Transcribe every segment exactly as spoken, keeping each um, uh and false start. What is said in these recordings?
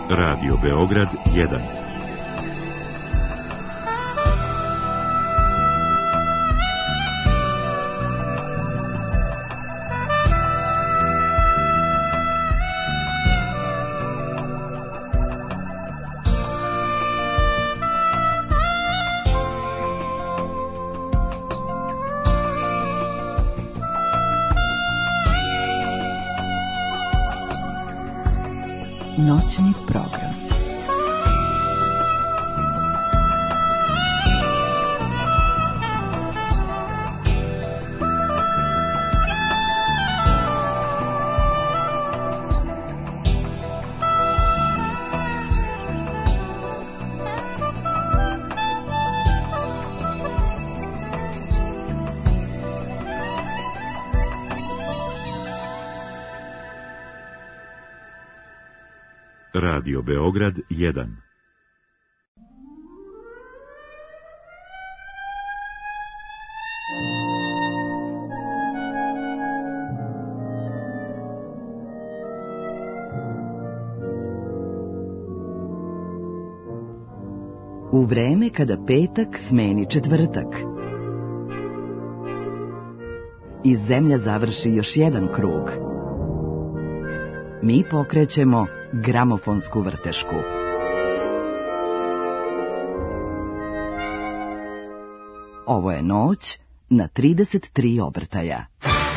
Radio Beograd jedan. Noćni program. Radio Beograd jedan. U vreme kada petak smeni četvrtak. I zemlja završi još jedan krug. Mi pokrećemo gramofonsku vrtešku. Ovo je noć na trideset tri obrtaja.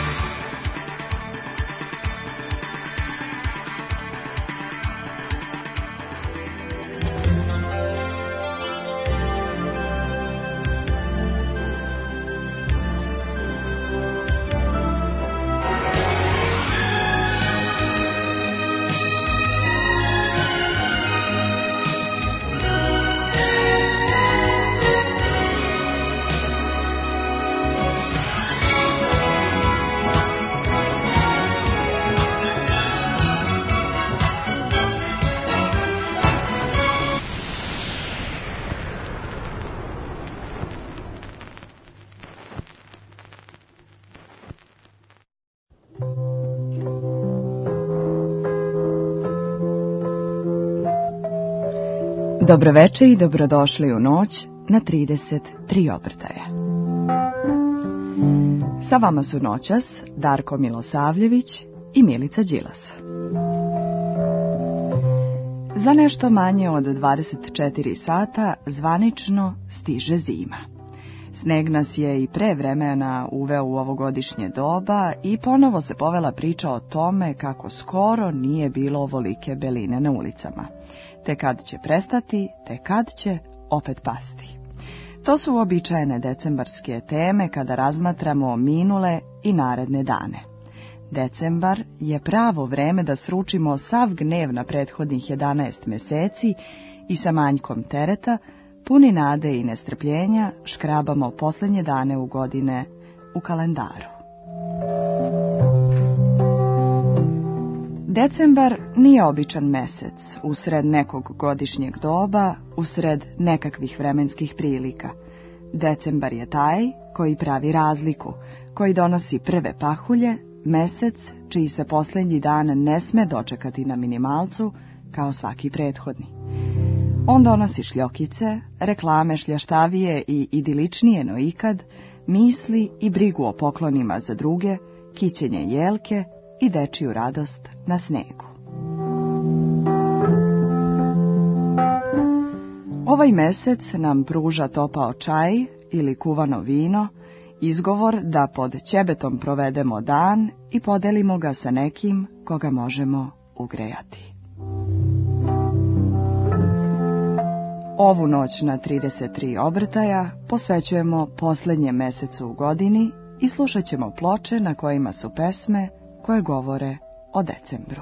Dobroveče i dobrodošli u noć na trideset tri obrtaja. Sa vama su noćas Darko Milosavljević i Milica Đilas. Za nešto manje od dvadeset četiri sata zvanično stiže zima. Sneg nas je i pre vremena uveo u ovogodišnje doba i ponovo se povela priča o tome kako skoro nije bilo ovolike beline na ulicama. Te kad će prestati, te kad će opet pasti. To su uobičajene decembarske teme kada razmatramo minule i naredne dane. Decembar je pravo vreme da sručimo sav gnev na prethodnih jedanaest meseci i sa manjkom tereta, puni nade i nestrpljenja, škrabamo posljednje dane u godine u kalendaru. Decembar nije običan mesec, usred nekog godišnjeg doba, usred nekakvih vremenskih prilika. Decembar je taj koji pravi razliku, koji donosi prve pahulje, mesec čiji se posljednji dan ne sme dočekati na minimalcu kao svaki prethodni. On donosi šljokice, reklame šljaštavije i idiličnije no ikad, misli i brigu o poklonima za druge, kićenje jelke i dečiju radost na snegu. Ovaj mesec nam pruža topao čaj ili kuvano vino, izgovor da pod ćebetom provedemo dan i podelimo ga sa nekim koga možemo ugrejati. Ovu noć na trideset tri obrtaja posvećujemo posljednjem mesecu u godini i slušat ćemo ploče na kojima su pesme koje govore o decembru.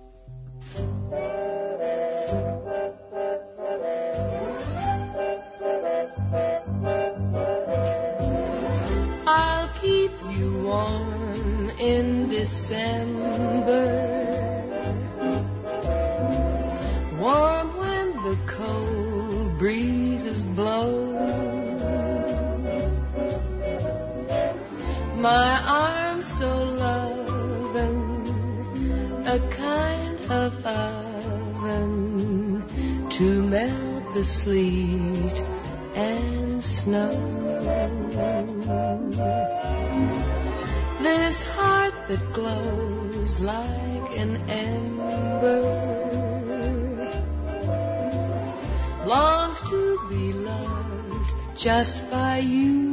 I'll keep you warm in December, warm when the cold breezes blow. My arms so loving, a kind of oven to melt the sleet and snow. This heart that glows like an ember longs to be loved just by you.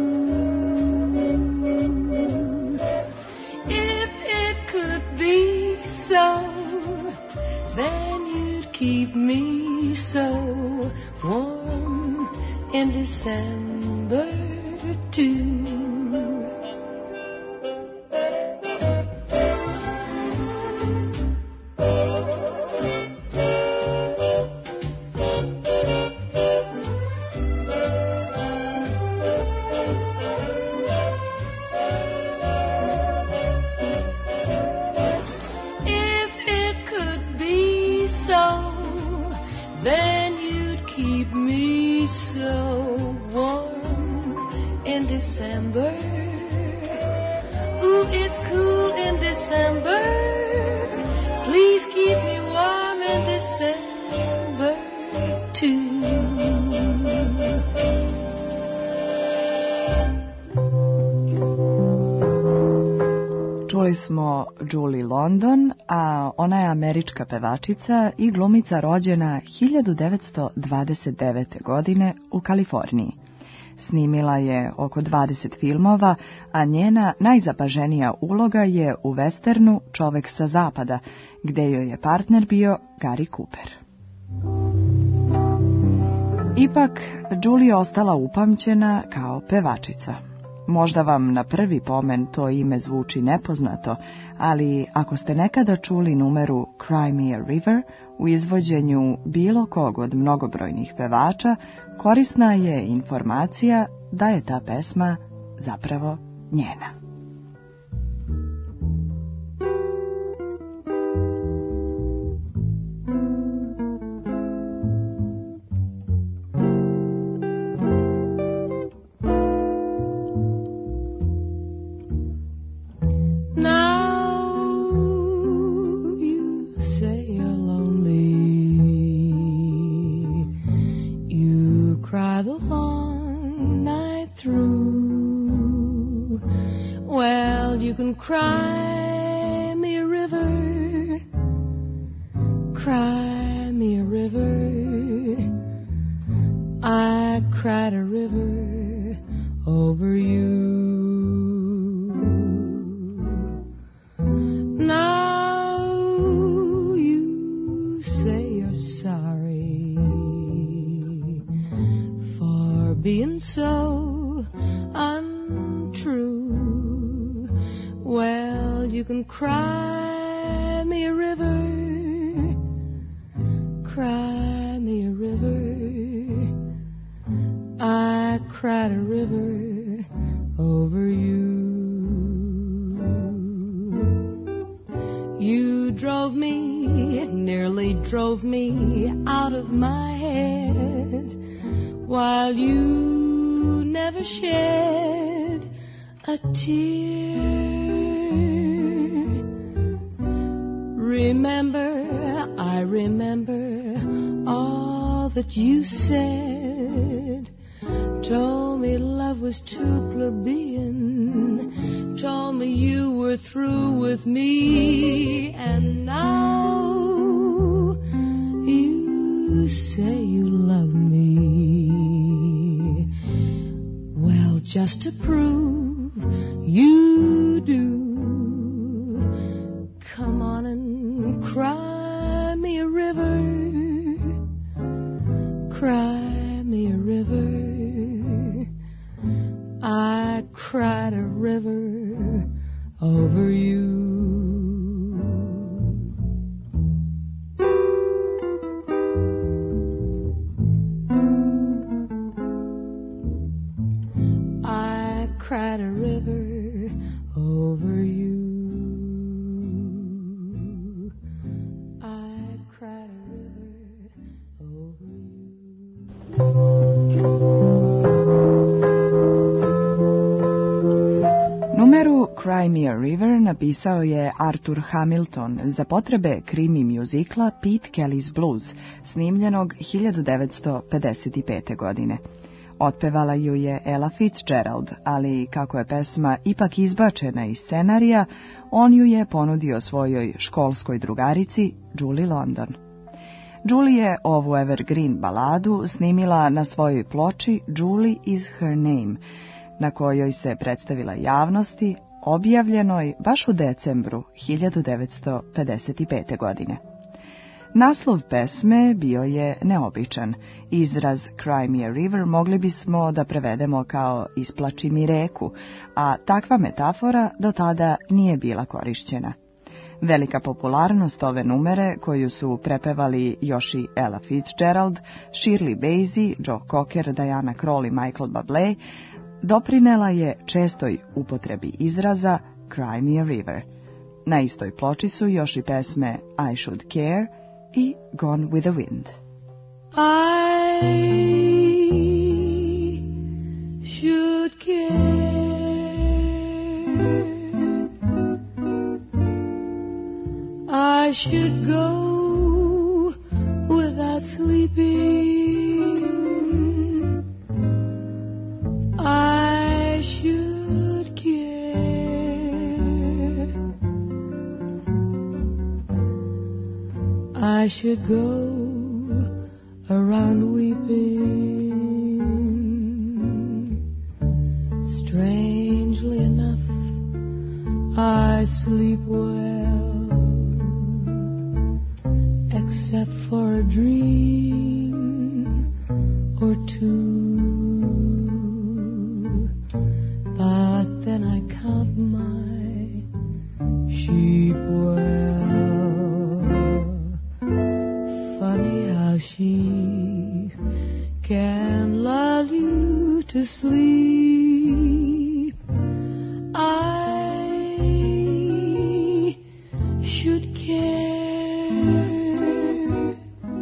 If it could be so, then you'd keep me so warm in December too. Then you'd keep me so warm in December. Ooh, it's cool in December. Please keep me warm in December too. Čuli smo Julie London, a ona je američka pevačica i glumica rođena hiljadu devetsto dvadeset devete. godine u Kaliforniji. Snimila je oko dvadeset filmova, a njena najzapaženija uloga je u westernu Čovek sa zapada, gde joj je partner bio Gary Cooper. Ipak, Julie je ostala upamćena kao pevačica. Možda vam na prvi pomen to ime zvuči nepoznato, ali ako ste nekada čuli numeru Cry Me a River u izvođenju bilo kog od mnogobrojnih pevača, korisna je informacija da je ta pesma zapravo njena. Cry me a river, cry me a river. I cried a river over you. Now you say you're sorry for being so untrue. Well, you can cry me a river, cry me a river. I cried a river over you. You drove me, nearly drove me out of my head, while you never shed a tear. Remember, I remember all that you said. Told me love was too plebeian. Told me you were through with me. And now you say you love me. Well, just to prove you do, come on and cry me a river, cry me a river. I cried a river over you. I cried a river over napisao je Arthur Hamilton za potrebe krimi mjuzikla Pete Kelly's Blues, snimljenog hiljadu devetsto pedeset pete. godine. Otpevala ju je Ella Fitzgerald, ali kako je pesma ipak izbačena iz scenarija, on ju je ponudio svojoj školskoj drugarici Julie London. Julie je ovu evergreen baladu snimila na svojoj ploči Julie is her name, na kojoj se predstavila javnosti, objavljenoj baš u decembru hiljadu devetsto pedeset pete. godine. Naslov pesme bio je neobičan. Izraz Cry me a river mogli bismo da prevedemo kao isplači mi reku, a takva metafora do tada nije bila korišćena. Velika popularnost ove numere, koju su prepevali još i Ella Fitzgerald, Shirley Bassey, Joe Cocker, Diana Krall i Michael Bublé, doprinela je čestoj upotrebi izraza Cry me a river. Na istoj ploči su još i pesme I Should Care i Gone with the Wind. I should care. I should go without sleeping. I should care. I should go around weeping. Strangely enough, I sleep well, except for a dream or two. But then I count my sheep well. Funny how sheep can lull you to sleep. I should care.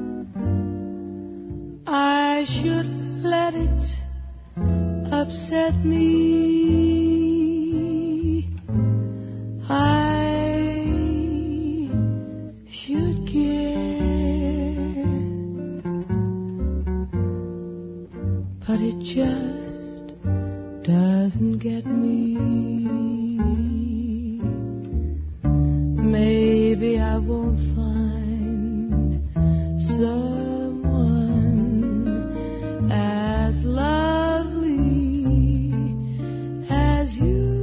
I should let it upset me. I should care. But it just doesn't get me. Maybe I won't find someone as lovely as you,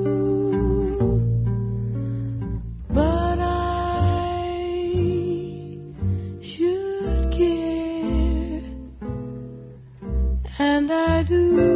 but I should care, and I do.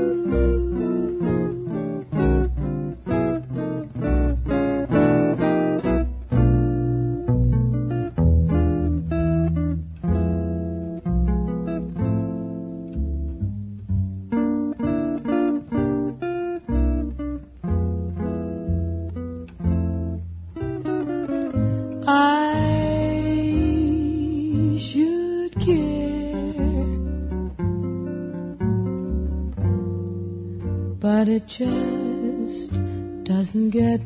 But it just doesn't get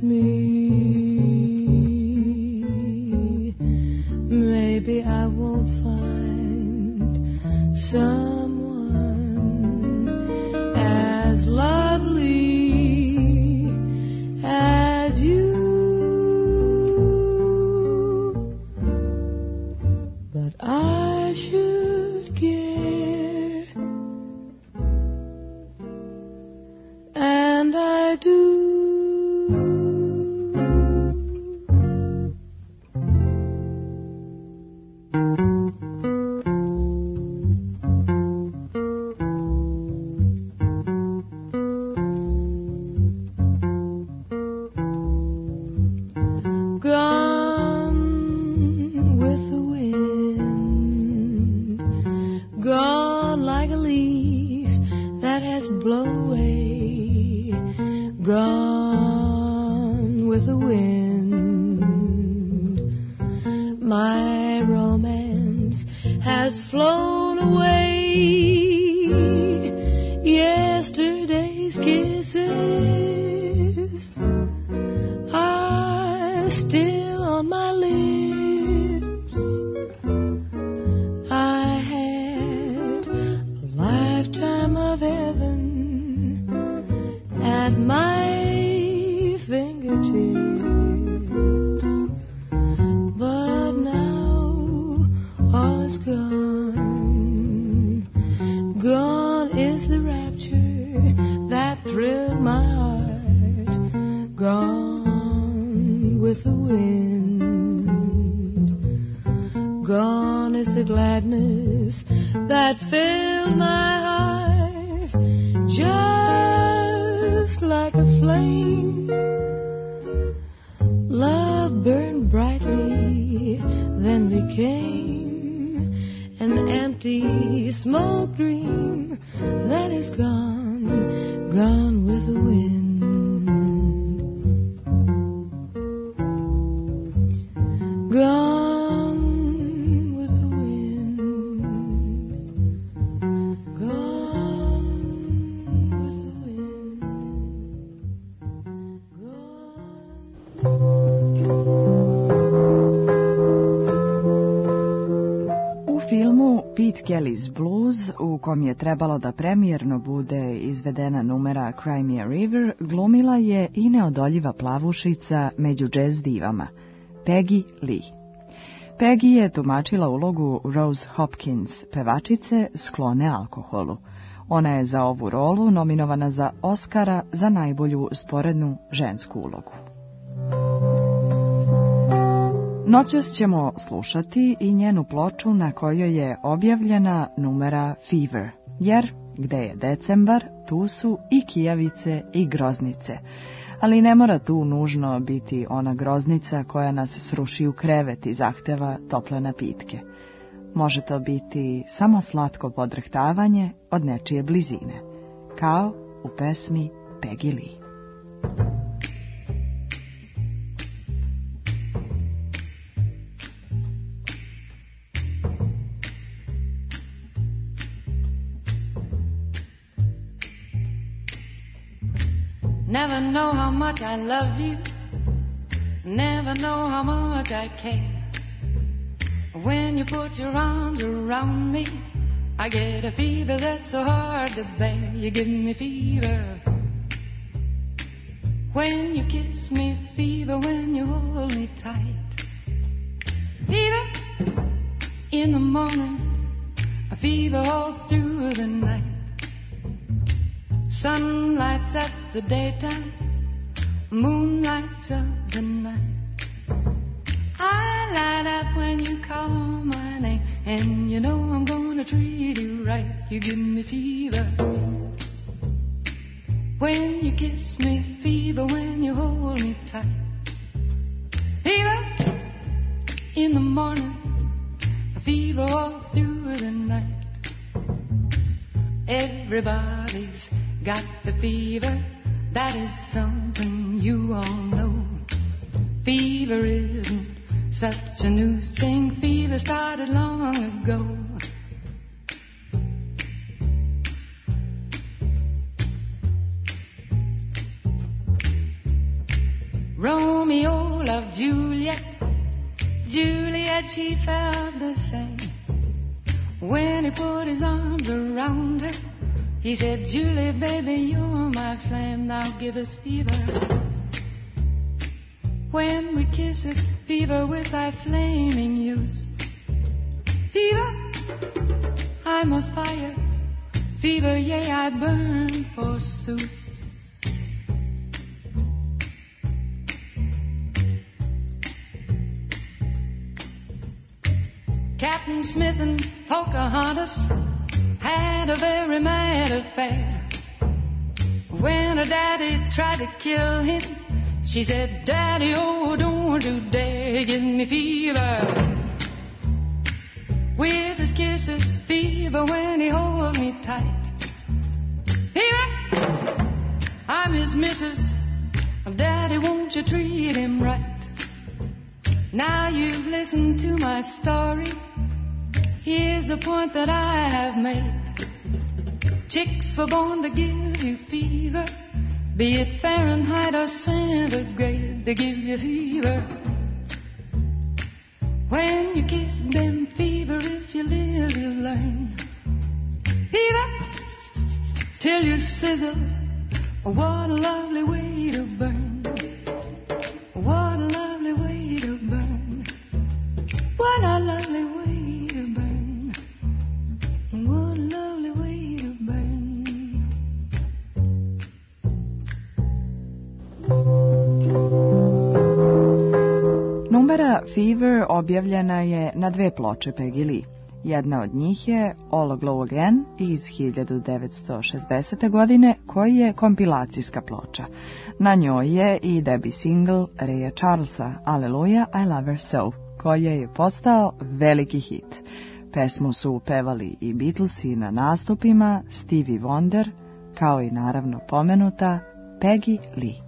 me. Maybe I won't find someone as lovely as you, but I should care, and I do. Gone with the wind, gone like a leaf that has blown away, gone with the wind. My romance has flown away. Yesterday's kisses still on my lips. I had a lifetime of heaven at my fingertips. But now all is gone. Gone is the rapture that thrilled my heart. Gone with the wind. Gone is the gladness that filled my heart. Just like a flame, love burned brightly, then became an empty smoke dream that is gone, gone with the wind. Gone with the wind. Gone with the wind. U filmu Pete Kelly's Blues, u kom je trebalo da premijerno bude izvedena numera Cry Me a River, glumila je i neodoljiva plavušica među jazz divama, Peggy Lee. Peggy je tumačila ulogu Rose Hopkins, pevačice sklone alkoholu. Ona je za ovu rolu nominovana za Oscara za najbolju sporednu žensku ulogu. Noćas ćemo slušati i njenu ploču na kojoj je objavljena numera Fever, jer gde je decembar, tu su i kijavice i groznice. Ali ne mora tu nužno biti ona groznica koja nas sruši u krevet i zahteva tople napitke. Može to biti samo slatko podrhtavanje od nečije blizine, kao u pesmi Peggy Lee. Never know how much I love you. Never know how much I care. When you put your arms around me, I get a fever that's so hard to bear. You give me fever when you kiss me, fever when you hold me tight. Fever in the morning, a fever all through the night. Sun lights up the daytime, moon lights up the night. I light up when you call my name, and you know I'm gonna treat you right. You give me fever when you kiss me, fever when you hold me tight. Fever in the morning, a fever all through the night. Everybody's got the fever, that is something you all know. Fever isn't such a new thing, fever started long ago. Romeo loved Juliet, Juliet she felt the same. When he put his arms around her, he said, Julie, baby, you're my flame, now give us fever. When we kiss it, fever with thy flaming youth. Fever, I'm a fire. Fever, yea, I burn forsooth. Captain Smith and Pocahontas had a very mad affair. When her daddy tried to kill him, she said, Daddy, oh, don't you dare give me fever. With his kisses, fever when he holds me tight. Fever, I'm his missus. Daddy, won't you treat him right? Now you've listened to my story. Here's the point that I have made. Chicks were born to give you fever. Be it Fahrenheit or centigrade, they give you fever. When you kiss them, fever, if you live, you learn. Fever, till you sizzle. What a lovely way to burn. What a lovely way to burn. What a lovely way to burn. What a lovely way to burn. Numera Fever objavljena je na dve ploče Peggy Lee. Jedna od njih je All Aglow Again iz hiljadu devetsto šezdesete. godine, koji je kompilacijska ploča. Na njoj je i debi single Raya Charlesa Alleluja, I Love Her So, koji je postao veliki hit. Pesmu su pevali i Beatlesi na nastupima, Stevie Wonder, kao i naravno pomenuta Peggy Lee.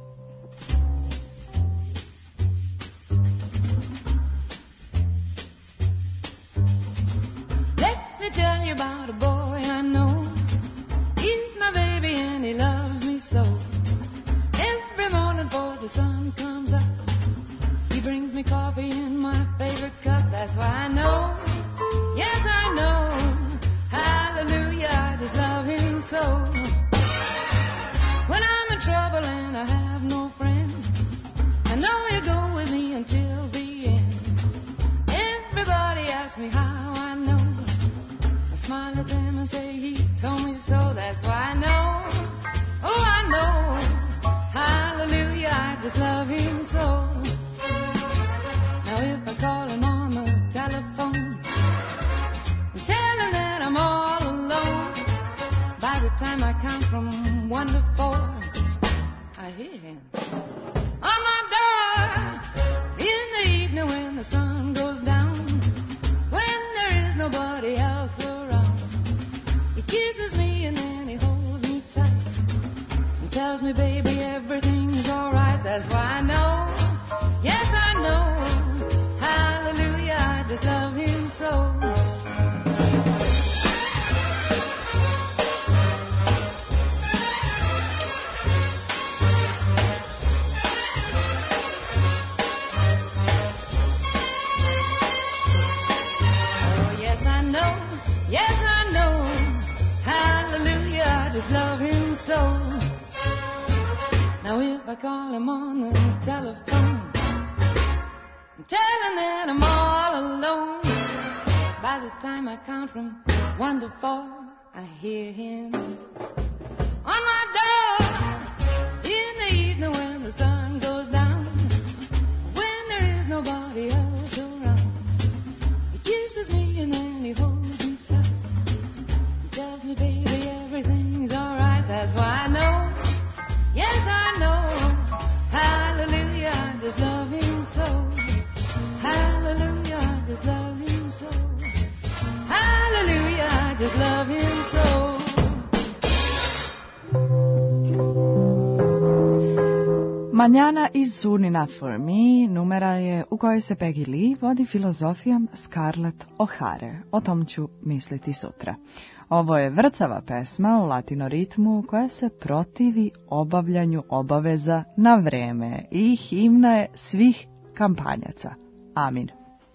Manjana iz Soon Enough for Me numera je u kojoj se Peggy Lee vodi filozofijom Scarlett O'Hare. O tom ću misliti sutra. Ovo je vrcava pesma u latinoritmu koja se protivi obavljanju obaveza na vreme i himna je svih kampanjaca. Amin.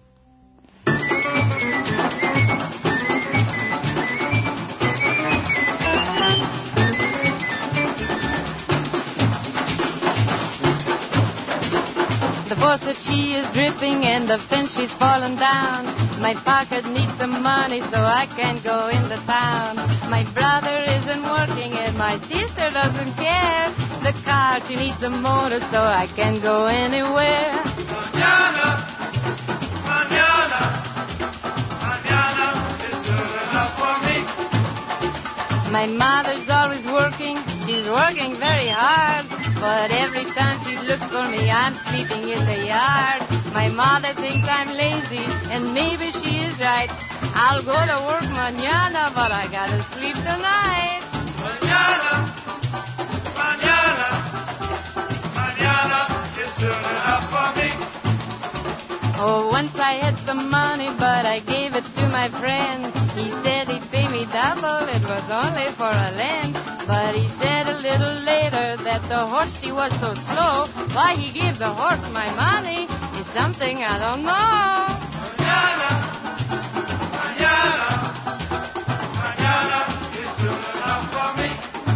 Faucet, she is dripping and the fence she's fallen down. My pocket needs some money so I can't go into town. My brother isn't working and my sister doesn't care. The car, she needs a motor so I can't go anywhere. Mañana, mañana, mañana is soon enough for me. My mother's always working, she's working very hard. But every time she looks for me, I'm sleeping in the yard. My mother thinks I'm lazy, and maybe she is right. I'll go to work mañana, but I gotta sleep tonight. Mañana, mañana, mañana is soon enough for me. Oh, once I had some money, but I gave it to my friend. He said he'd pay me double, it was only for a lend. But he said a little later that the horse, she was so slow. Why he gave the horse my money is something I don't know. Mañana, mañana, mañana is soon enough for me.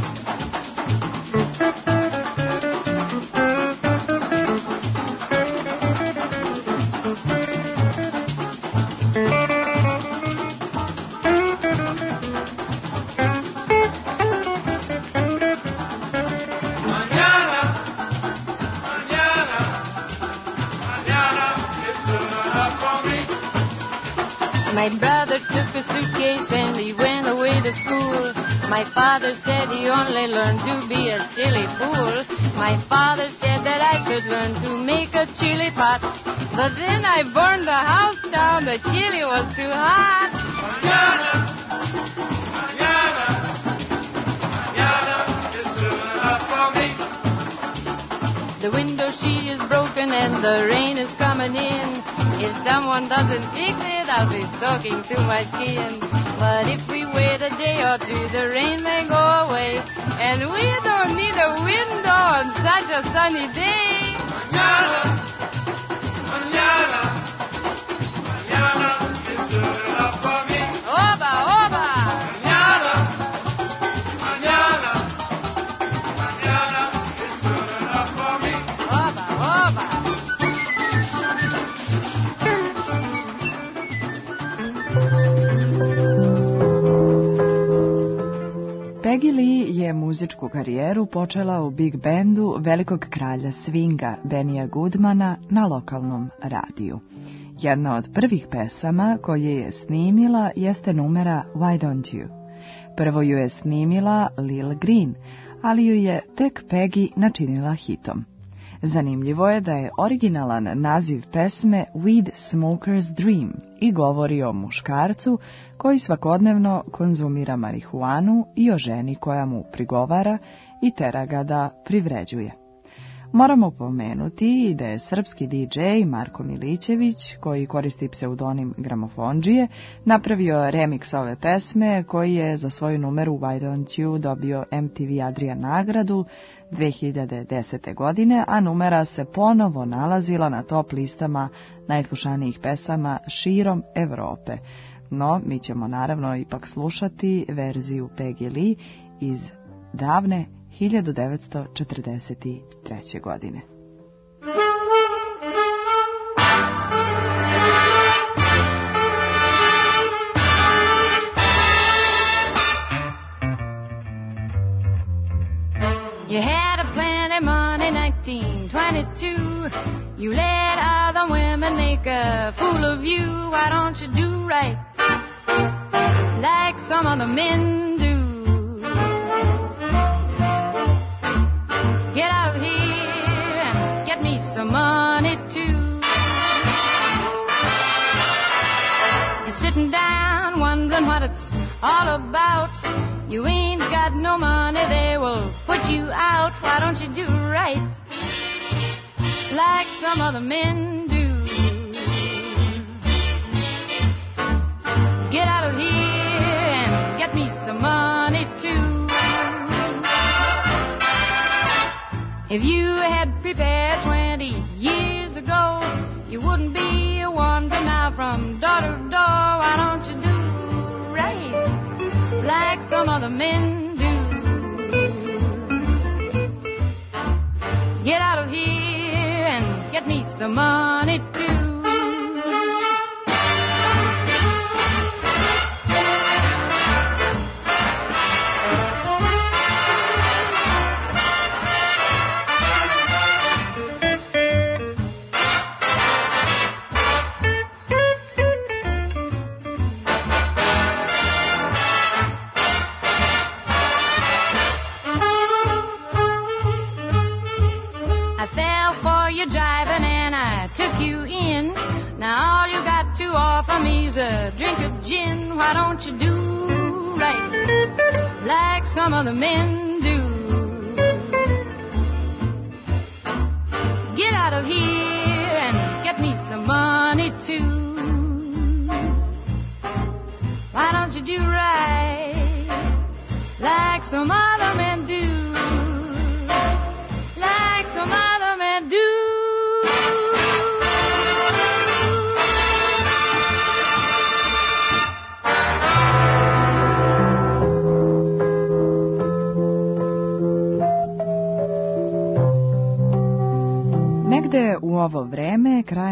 My brother took a suitcase and he went away to school. My father said he only learned to be a silly fool. My father said that I should learn to make a chili pot. But then I burned the house down, the chili was too hot. Mañana, mañana, mañana is soon enough for me. The window sheet is broken and the rain is coming in. If someone doesn't fix it, I'll be soaking through my skin. But if we wait a day or two, the rain may go away. And we don't need a window on such a sunny day. Mañana, mañana, mañana is soon enough for me. Oba, oba! Mañana, mañana, mañana is soon enough for me. Oba, oba! Peggy Lee je muzičku karijeru počela u big bandu velikog kralja swinga Benija Goodmana na lokalnom radiju. Jedna od prvih pesama koje je snimila jeste numera Why Don't You. Prvo ju je snimila Lil Green, ali ju je tek Peggy načinila hitom. Zanimljivo je da je originalan naziv pesme Weed Smoker's Dream i govori o muškarcu koji svakodnevno konzumira marihuanu i o ženi koja mu prigovara i tera ga da privređuje. Moramo pomenuti i da je srpski D J Marko Milićević, koji koristi pseudonim Gramofondžije, napravio remix ove pesme koji je za svoju numeru Why Don't You dobio M T V Adria nagradu dve hiljade desete. godine, a numera se ponovo nalazila na top listama najslušanijih pesama širom Evrope. No, mi ćemo naravno ipak slušati verziju Peggy Lee iz davne hiljadu devetsto četrdeset treće. godine. You had a plenty money, nineteen twenty-two. You let other women make a fool of you. Why don't you do right like some other men do? Get out here and get me some money too. You're sitting down wondering what it's all about. You ain't got no money, they will put you out. Why don't you do right like some other men do? Get out of here and get me some money too. If you had prepared twenty years ago, you wouldn't be wandering now from door to door. Why don't you do right like some other men do? Get out of here and get me some money too. A drink of gin, why don't you do right like some other men do? Get out of here and get me some money too. Why don't you do right like some other men?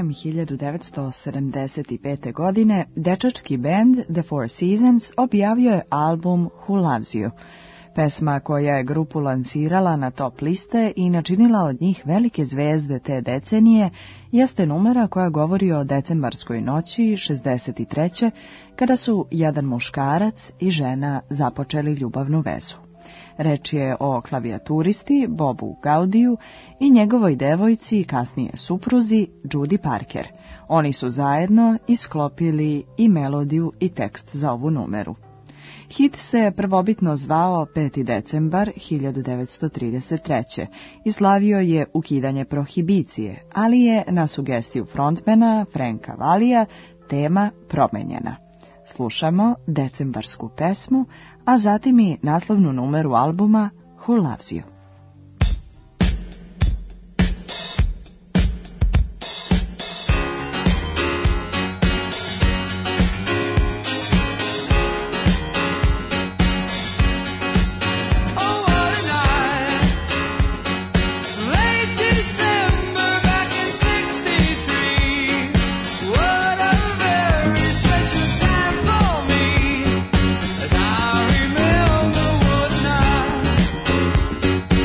krajem hiljadu devetsto sedamdeset pete. godine dečački bend The Four Seasons objavio je album Who Loves You. Pesma koja je grupu lansirala na top liste i načinila od njih velike zvezde te decenije jeste numera koja govori o decembarskoj noći šezdeset treće. kada su jedan muškarac i žena započeli ljubavnu vezu. Reč je o klavijaturisti Bobu Gaudiju i njegovoj devojci i kasnije supruzi Judy Parker. Oni su zajedno isklopili i melodiju i tekst za ovu numeru. Hit se prvobitno zvao peti decembar hiljadu devetsto trideset treće i slavio je ukidanje prohibicije, ali je na sugestiju frontmana Franka Valija tema promenjena. Slušamo decembarsku pesmu, a zatim i naslovnu numeru albuma Who Loves You. As I remember what night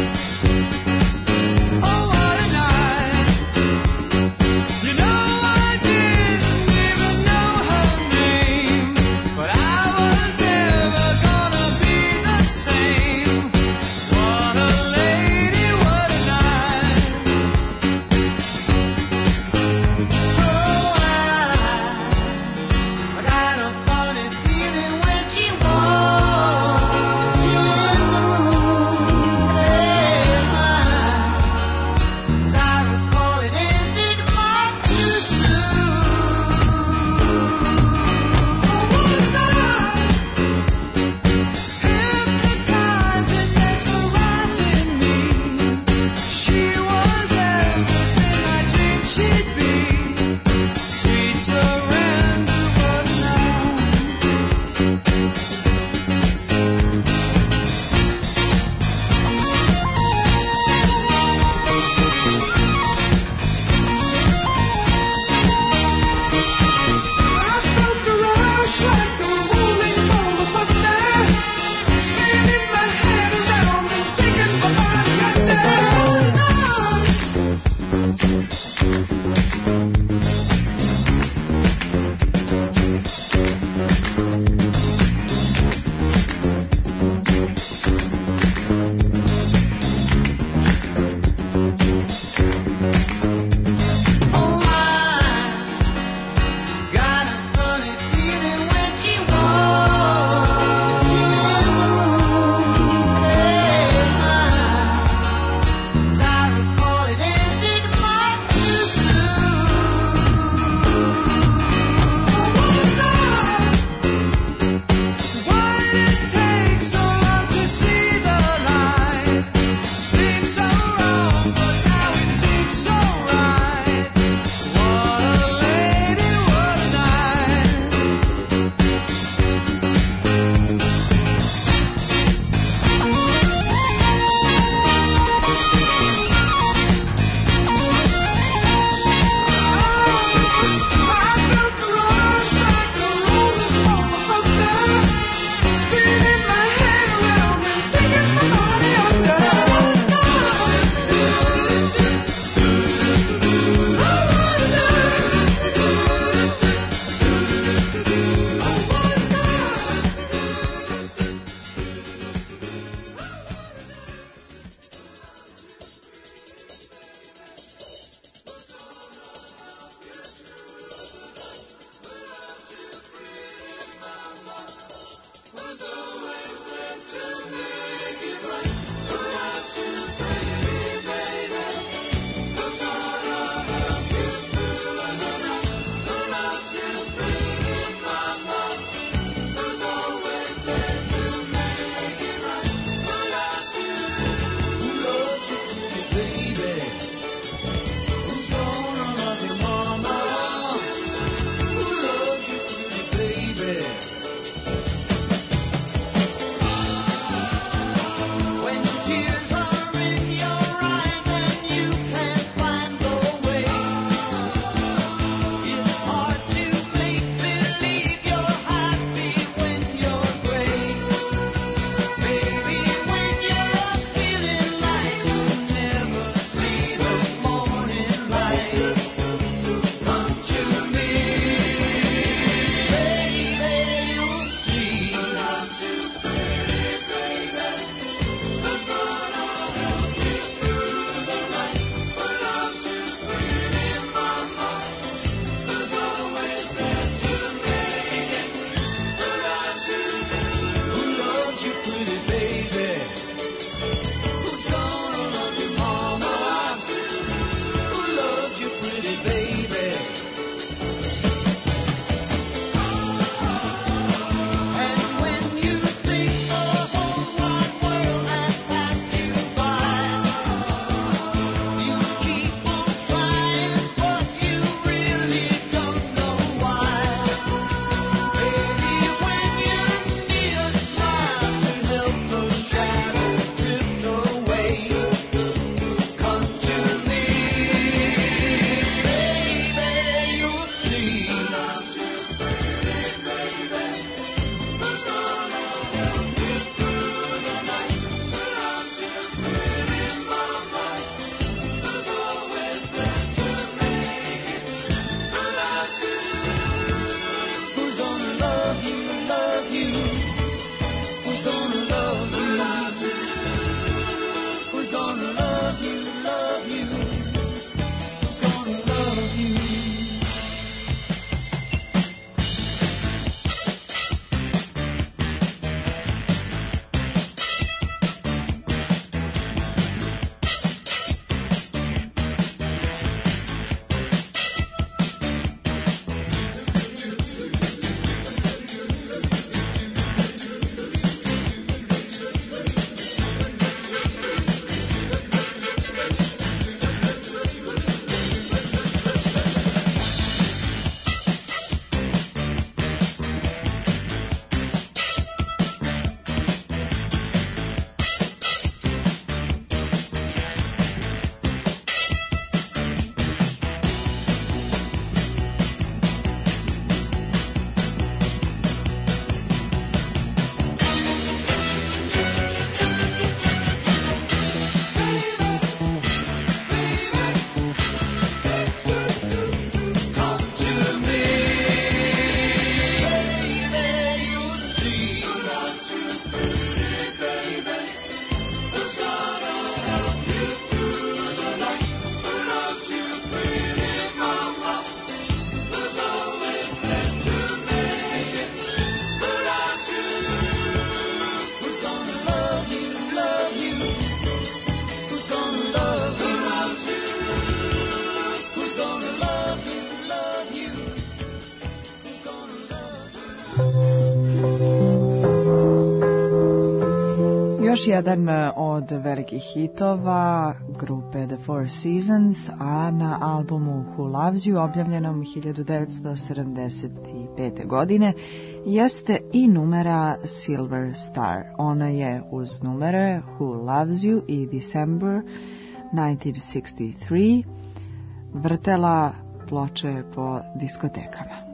Još jedan od velikih hitova grupe The Four Seasons, a na albumu Who Loves You, objavljenom hiljadu devetsto sedamdeset pete. godine, jeste i numera Silver Star. Ona je uz numere Who Loves You i December nineteen sixty-three vrtela ploče po diskotekama.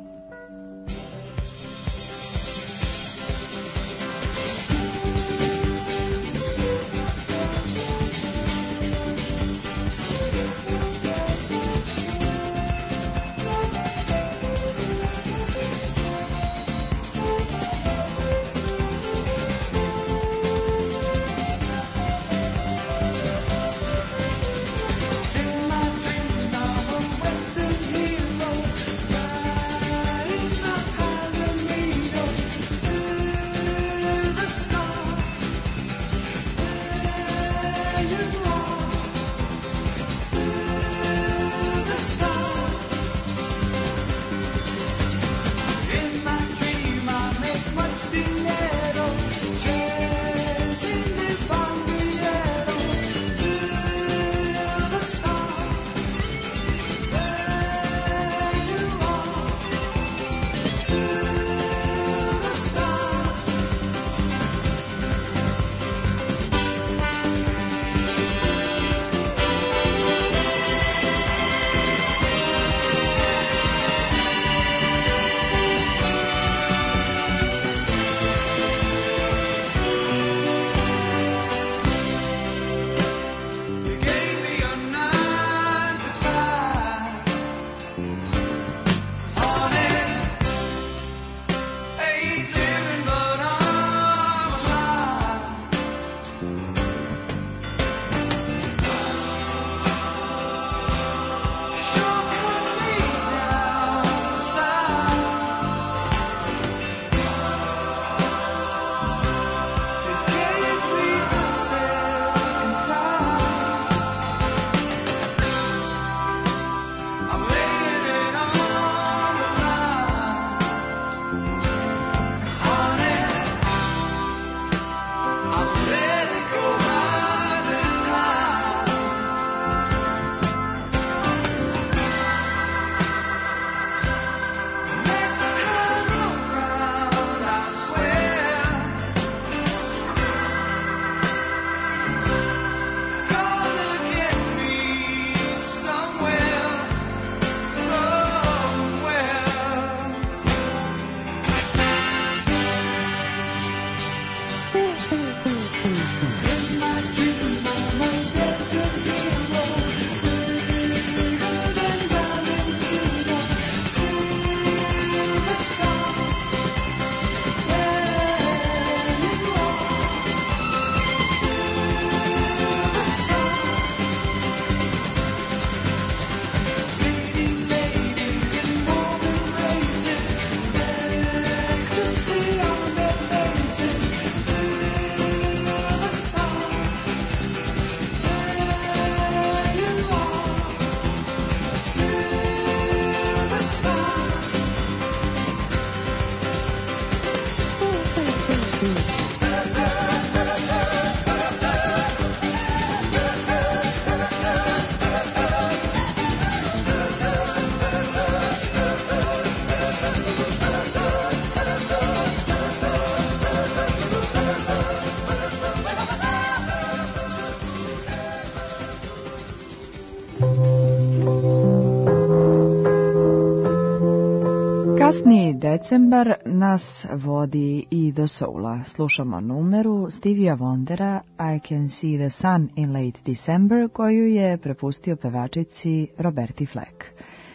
Kasni decembar nas vodi i do soula. Slušamo numeru Stevija Wondera I Can See the Sun in Late December, koju je prepustio pevačici Roberti Fleck.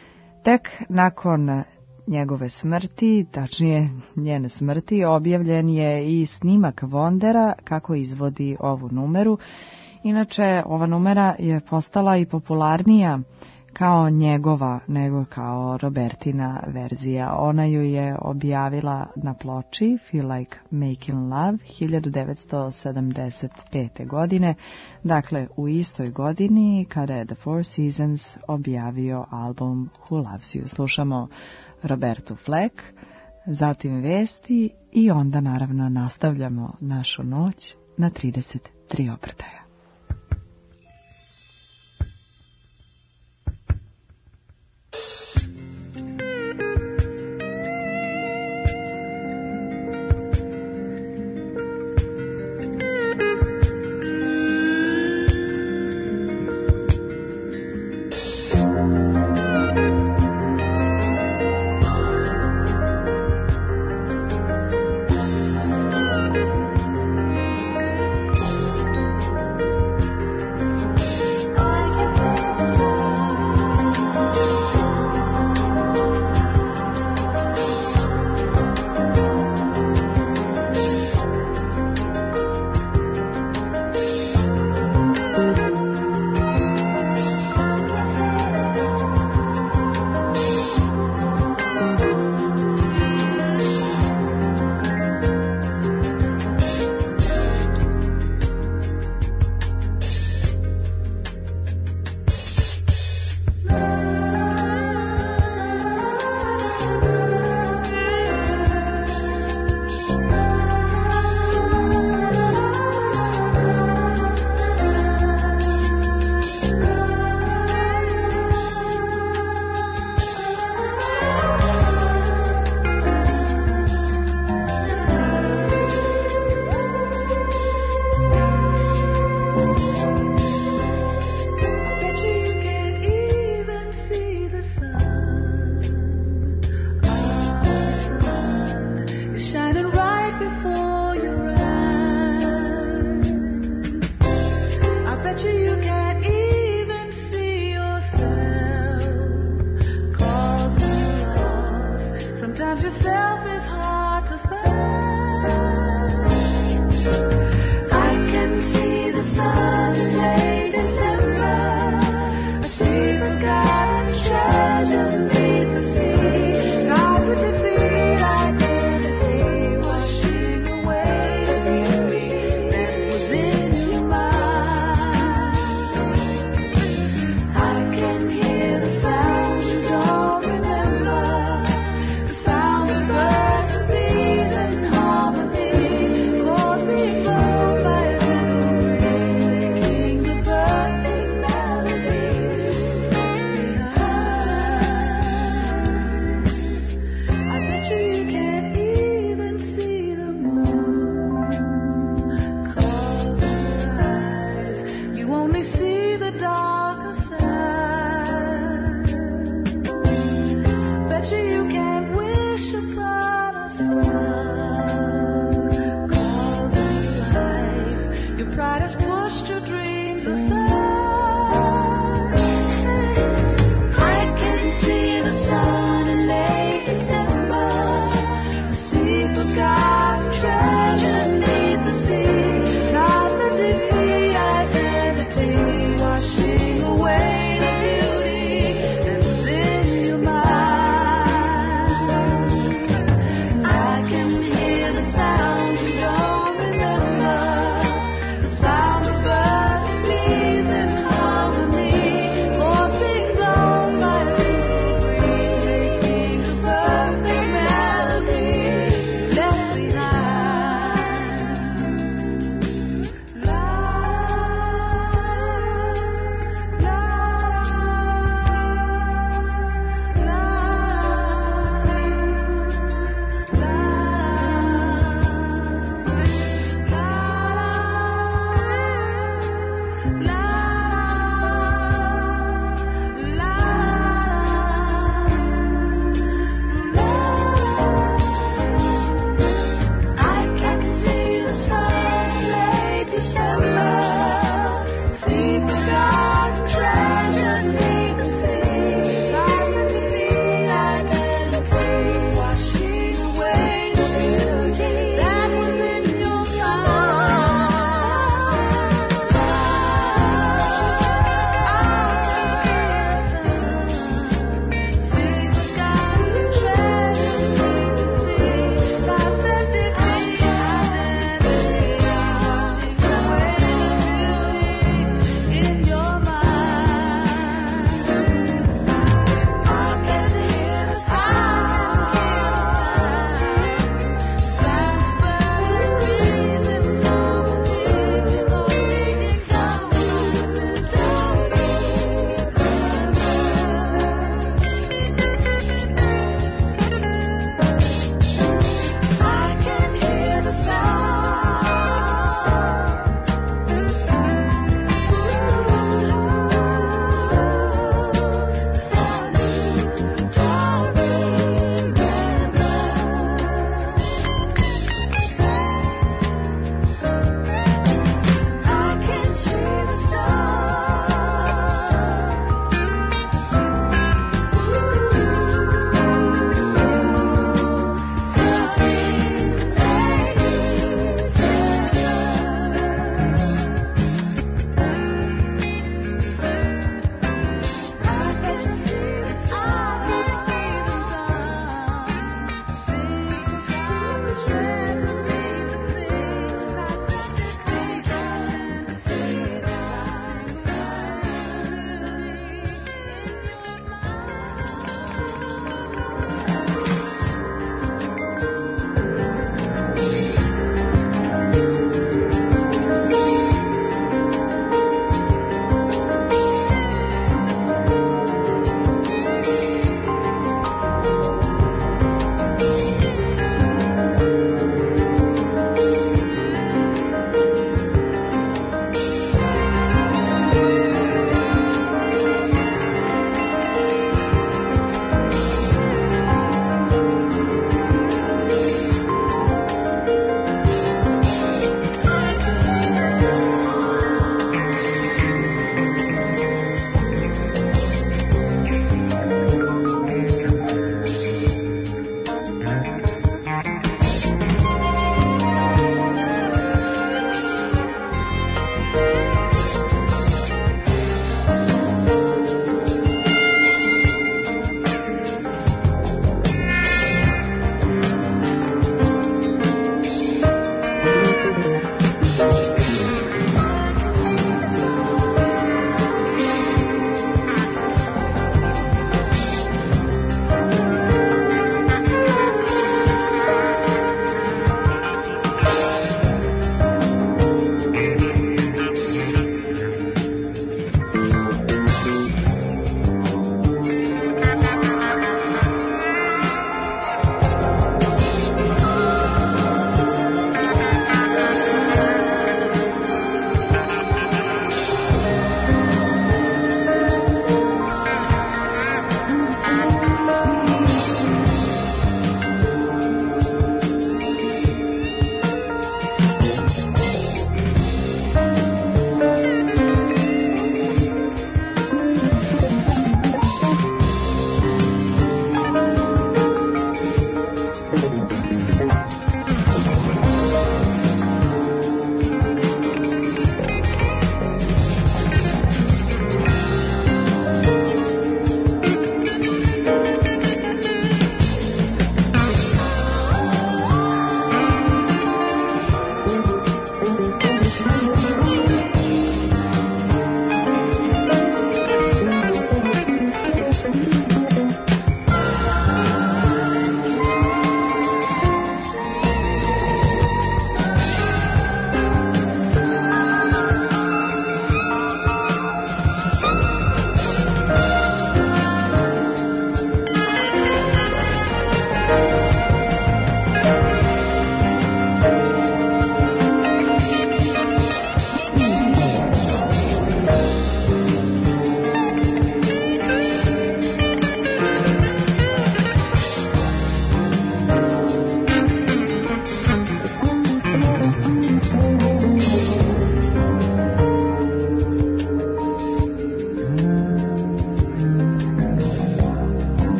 Tek nakon njegove smrti, tačnije njene smrti, objavljen je i snimak Wondera kako izvodi ovu numeru. Inače, ova numera je postala i popularnija kao njegova nego kao Robertina verzija. Ona ju je objavila na ploči Feel Like Making Love hiljadu devetsto sedamdeset pete. godine, dakle u istoj godini kada je The Four Seasons objavio album Who Loves You. Slušamo Robertu Fleck, zatim vesti i onda naravno nastavljamo našu noć na trideset tri obrtaja.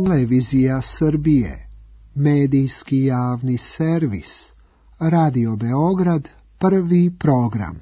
Televizija Srbije, medijski javni servis, Radio Beograd, prvi program.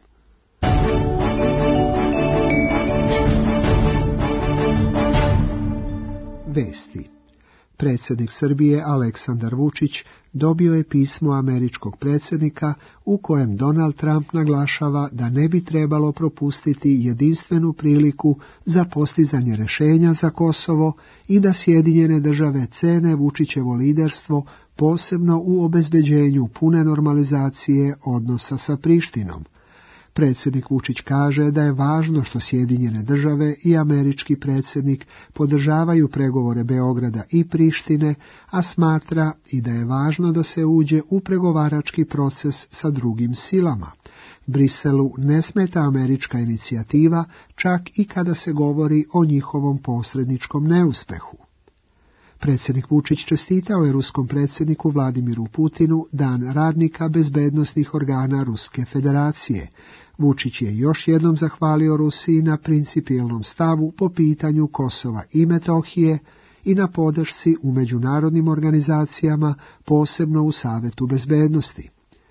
Vesti. Predsjednik Srbije Aleksandar Vučić dobio je pismo američkog predsjednika u kojem Donald Trump naglašava da ne bi trebalo propustiti jedinstvenu priliku za postizanje rješenja za Kosovo i da Sjedinjene države cene Vučićevo liderstvo posebno u obezbeđenju pune normalizacije odnosa sa Prištinom. Predsjednik Vučić kaže da je važno što Sjedinjene države i američki predsjednik podržavaju pregovore Beograda i Prištine, a smatra i da je važno da se uđe u pregovarački proces sa drugim silama. Briselu ne smeta američka inicijativa, čak i kada se govori o njihovom posredničkom neuspehu. Predsjednik Vučić čestitao je ruskom predsjedniku Vladimiru Putinu Dan radnika bezbednosnih organa Ruske federacije. Vučić je još jednom zahvalio Rusiji na principijelnom stavu po pitanju Kosova i Metohije i na podršci u međunarodnim organizacijama, posebno u Savetu bezbednosti.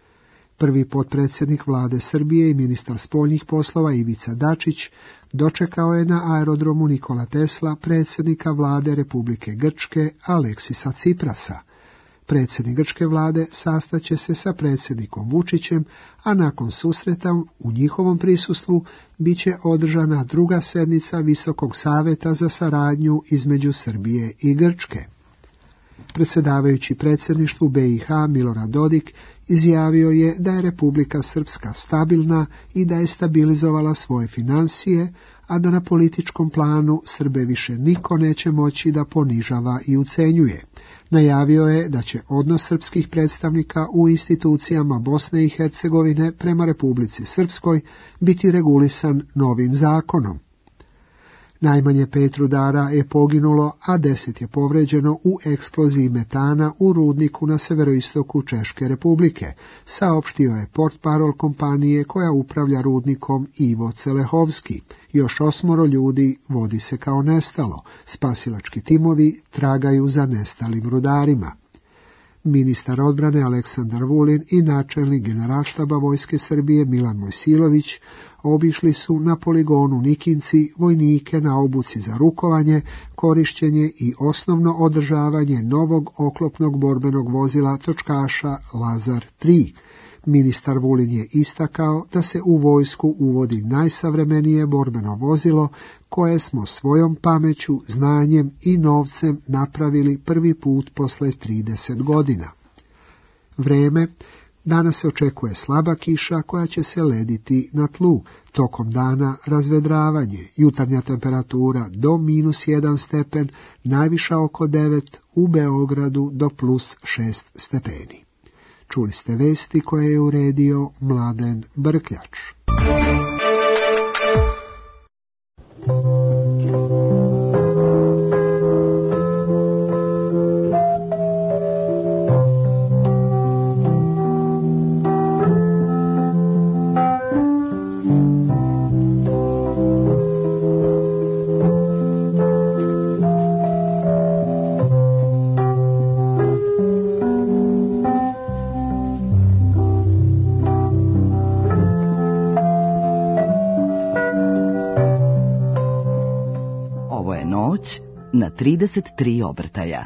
Prvi potpredsjednik vlade Srbije i ministar spoljnih poslova Ivica Dačić dočekao je na aerodromu Nikola Tesla predsjednika vlade Republike Grčke Aleksisa Ciprasa. Predsjednik grčke vlade sastaće se sa predsjednikom Vučićem, a nakon susreta u njihovom prisustvu bit će održana druga sednica Visokog saveta za saradnju između Srbije i Grčke. Predsjedavajući predsjedništvu B i H Milorad Dodik izjavio je da je Republika Srpska stabilna i da je stabilizovala svoje financije, a da na političkom planu Srbe više niko neće moći da ponižava i ucenjuje. Najavio je da će odnos srpskih predstavnika u institucijama Bosne i Hercegovine prema Republici Srpskoj biti regulisan novim zakonom. Najmanje pet rudara je poginulo, a deset je povređeno u eksploziji metana u rudniku na severoistoku Češke Republike, saopštio je portparol kompanije koja upravlja rudnikom Ivo Celehovski. Još osmoro ljudi vodi se kao nestalo. Spasilački timovi tragaju za nestalim rudarima. Ministar odbrane Aleksandar Vulin i načelnik generalštaba Vojske Srbije Milan Mojsilović obišli su na poligonu Nikinci vojnike na obuci za rukovanje, korištenje i osnovno održavanje novog oklopnog borbenog vozila točkaša Lazar tri. Ministar Vulin je istakao da se u vojsku uvodi najsavremenije borbeno vozilo koje smo svojom pameću, znanjem i novcem napravili prvi put posle trideset godina. Vreme. Danas se očekuje slaba kiša koja će se lediti na tlu. Tokom dana razvedravanje, jutarnja temperatura do minus jedan stepen, najviša oko devet, u Beogradu do plus šest stepeni. Čuli ste vesti koje je uredio Mladen Brkljač. Na trideset tri obrtaja.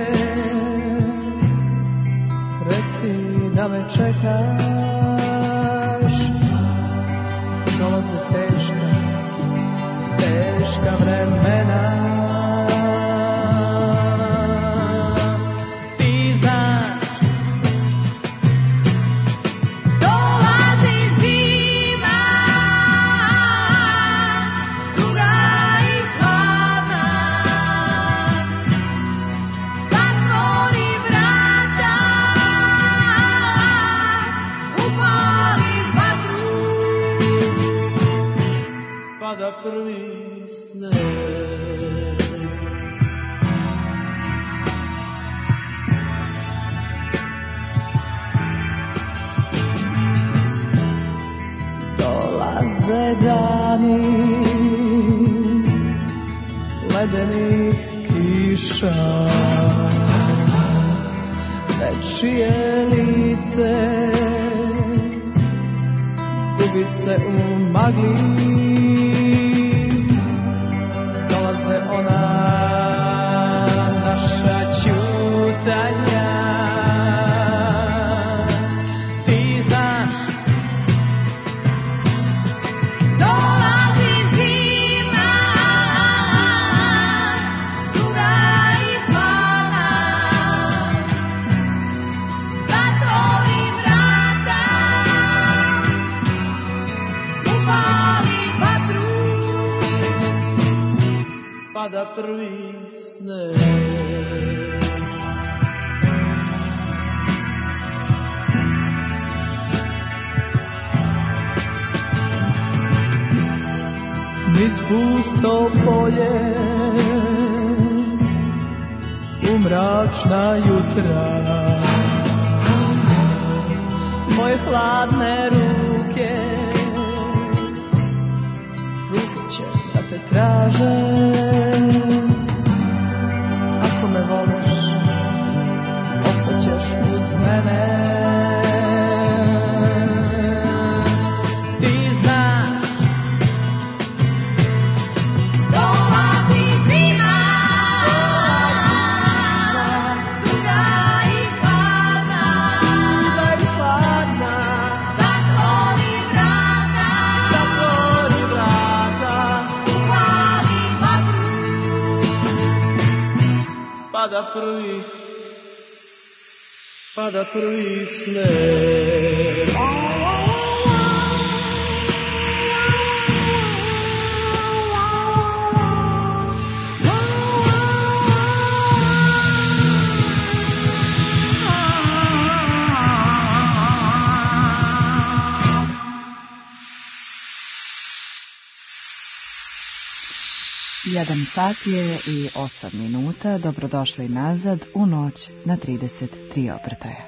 da me čekaš. dani ledenih kiša, nečije lice gubi se u magli, dolaze ona naša ćutanja. Ti znaš, dolazi zima, duga i hladna, zatvori vrata, upali vatru, pada prvi sneg. Niz pusto polje u mračna jutra, moje hladne ruke, ruke će da te traže. Ako me voliš, ostaćeš uz mene. Ti znaš, dolazi zima, duga i hladna, da i hladna, zatvori vrata, zatvori vrata, upali vatru, pada prvi, pada prvi sneg. Jedan sat je i osam minuta. Dobrodošli nazad u noć na trideset tri obrtaja.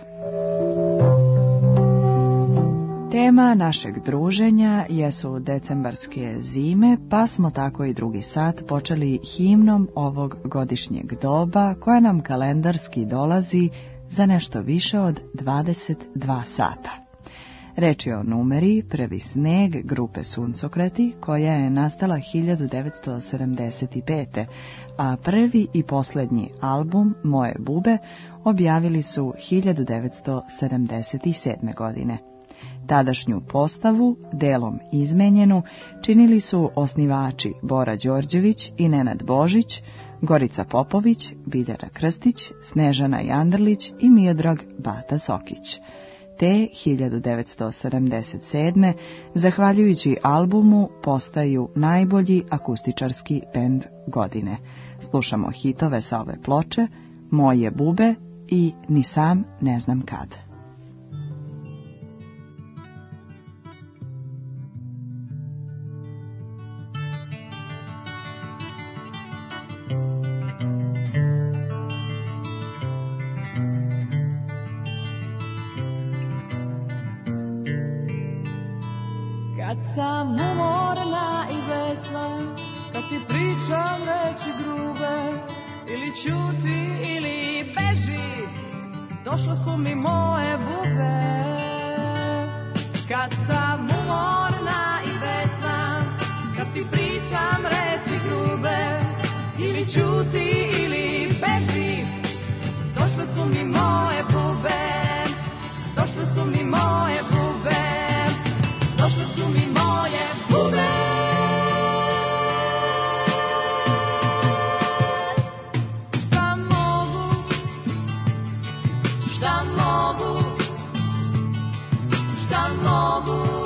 Tema našeg druženja jesu decembarske zime, pa smo tako i drugi sat počeli himnom ovog godišnjeg doba, koja nam kalendarski dolazi za nešto više od dvadeset dva sata. Reč je o numeri Prvi sneg grupe Suncokreti, koja je nastala hiljadu devetsto sedamdeset pete. a prvi i posljednji album Moje bube objavili su hiljadu devetsto sedamdeset sedme. godine. Tadašnju postavu, delom izmenjenu, činili su osnivači Bora Đorđević i Nenad Božić, Gorica Popović, Biljana Krstić, Snežana Jandrlić i Miodrag Bata Sokić. Te hiljadu devetsto sedamdeset sedme. zahvaljujući albumu postaju najbolji akustičarski bend godine. Slušamo hitove sa ove ploče, Moje bube i Ni sam ne znam kad. Kad sam umorna i vesla, kad ti pričam reči grube, ili ćuti ili beži, došle su mi moje bube. Kad sam umorna i vesla, kad ti pričam reči grube, ili ćuti ili beži, došle su mi moje bube, došle su mi moje bube. Došle su mi moje bube. Šta mogu, šta mogu, šta mogu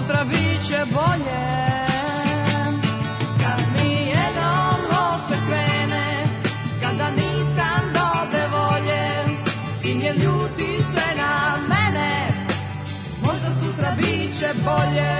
sutra bit će bolje. Kad mi jednom loše krene, kada nisam dobre volje i ne ljuti se na mene, možda sutra bit će bolje.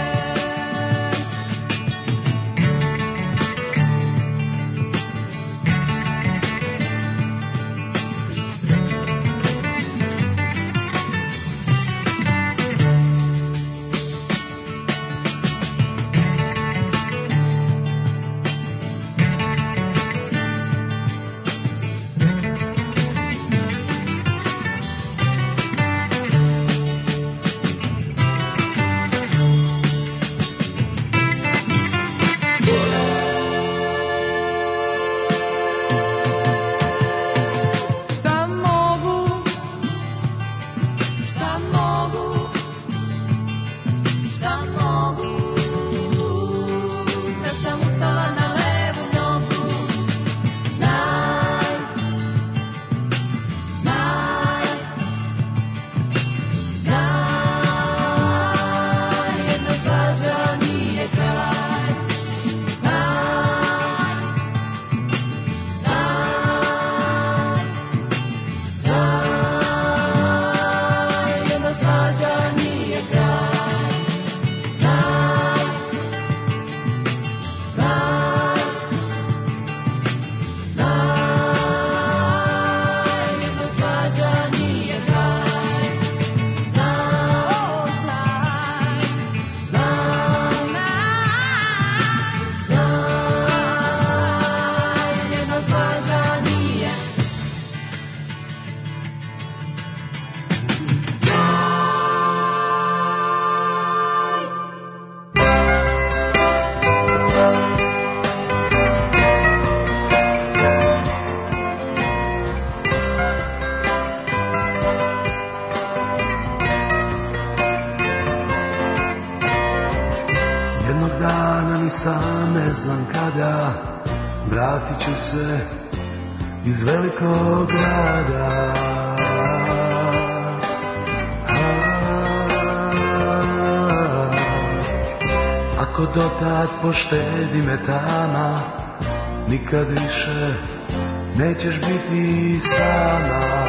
Vratit ću se iz velikog grada. Ako dotad poštedi me tama, nikad više nećeš biti sama.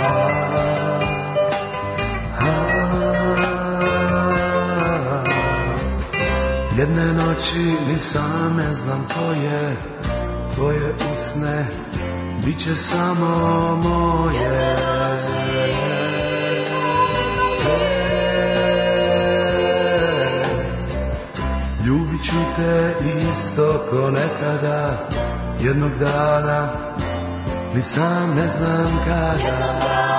Jedne noći ni sam ne znam ko je, tvoje usne bit će samo moje. Ljubit ću te isto ko nekada, jednog dana, ni sam ne znam kada.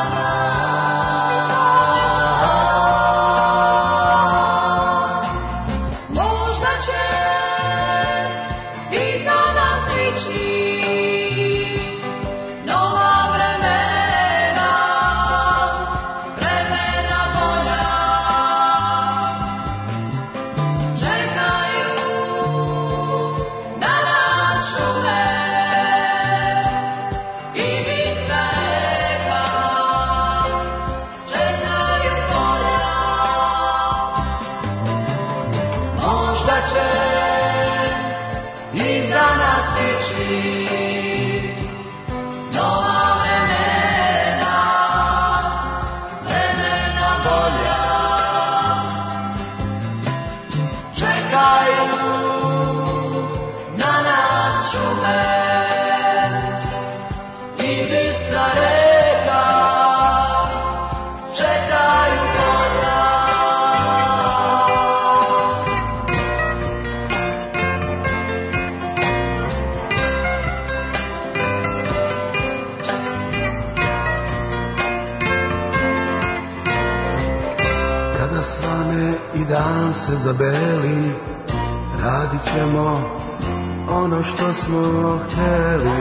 Dan se zabeli, radit ćemo ono što smo htjeli.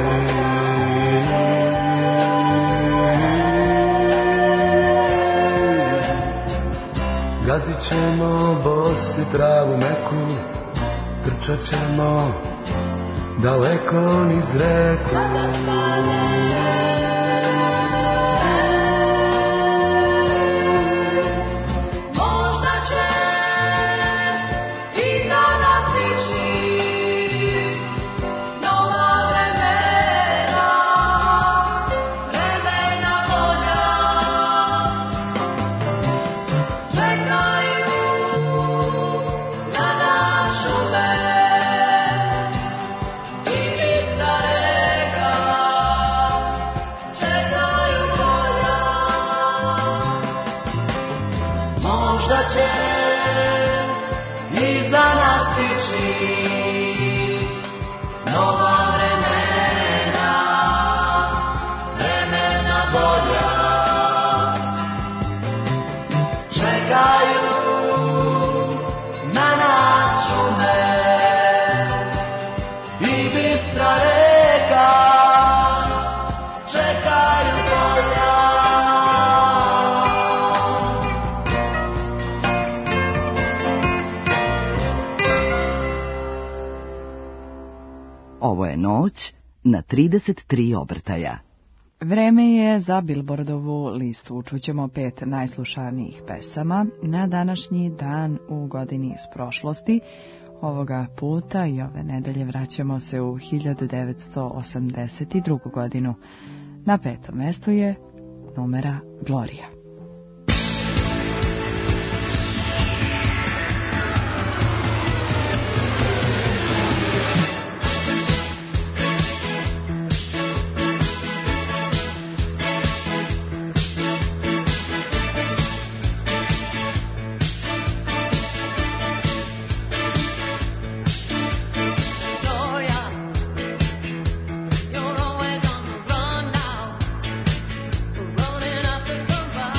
Gazit ćemo bosi travu meku, trčat ćemo daleko niz reku. Možda će možda će iza nas stići nova vremena, vremena bolja. Čekaju na nas šume i bistra reka, čekaju polja. Ovo je noć na trideset tri obrtaja. Vreme je za Billboardovu listu. Čućemo pet najslušanijih pesama na današnji dan u godini iz prošlosti. Ovoga puta i ove nedelje vraćamo se u hiljadu devetsto osamdeset drugu. godinu. Na petom mestu je numera Gloria. You're always on the run now, running after somebody.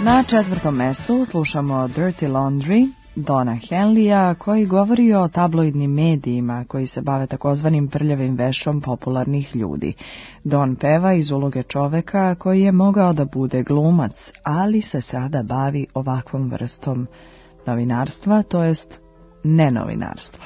Na četvrtom mestu slušamo Dirty Laundry Dona Henleya, koji govori o tabloidnim medijima koji se bave takozvanim prljavim vešom popularnih ljudi. Don peva iz uloge čoveka koji je mogao da bude glumac, ali se sada bavi ovakvom vrstom novinarstva, to jest nenovinarstva.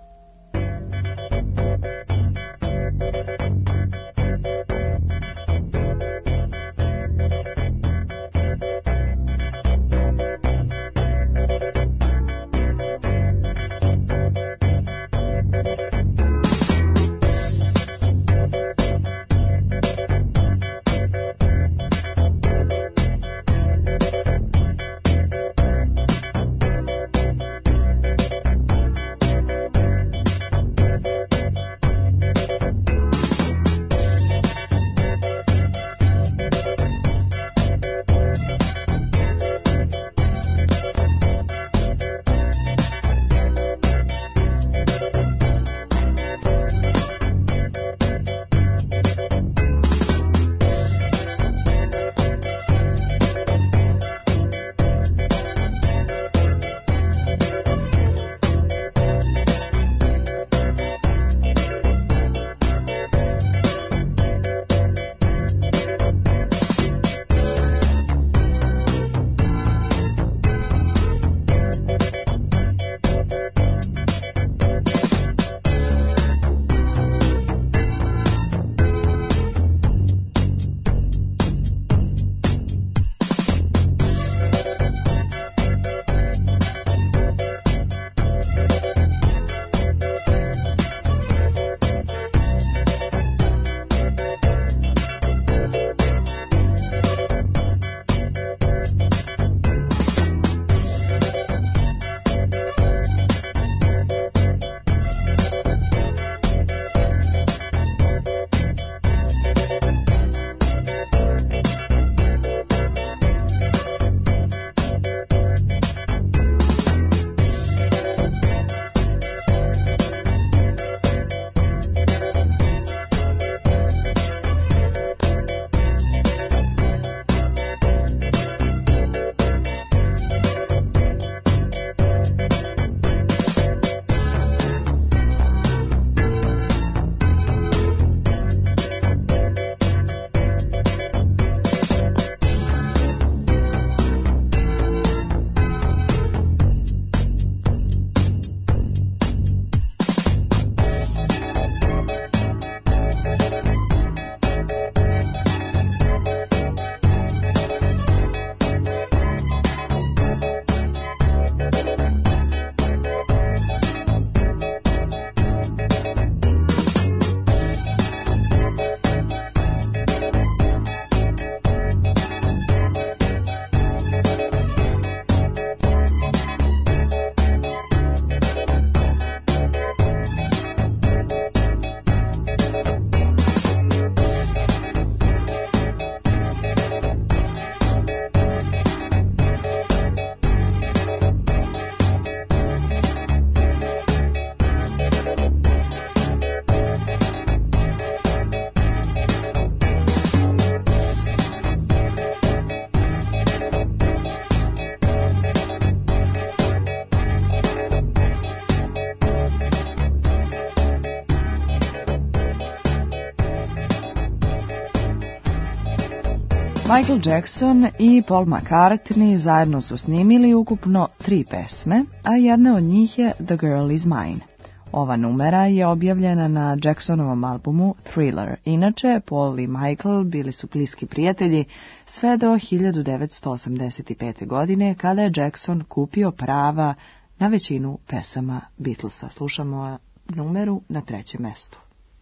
Michael Jackson i Paul McCartney zajedno su snimili ukupno tri pesme, a jedna od njih je The Girl Is Mine. Ova numera je objavljena na Jacksonovom albumu Thriller. Inače, Paul i Michael bili su bliski prijatelji sve do hiljadu devetsto osamdeset pete. godine, kada je Jackson kupio prava na većinu pesama Beatlesa. Slušamo numeru na trećem mestu.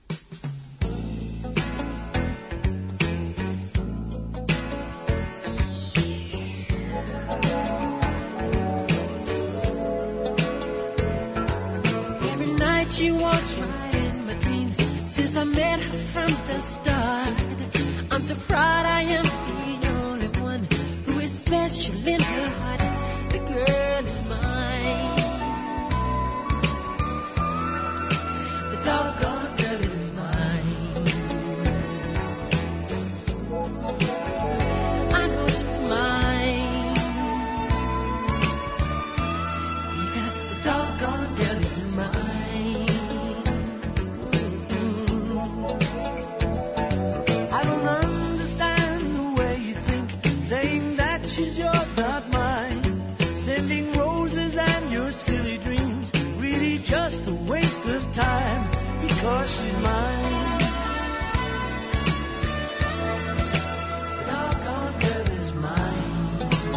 She walks right in my dreams since I met her from the start. I'm so proud I am the only one who is special in her heart. The girl is mine. The doggone girl is mine. I know she's mine. she's mine. The doggone girl is mine.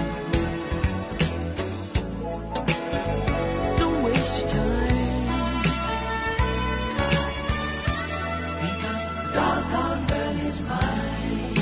Don't waste your time, because the doggone girl is mine.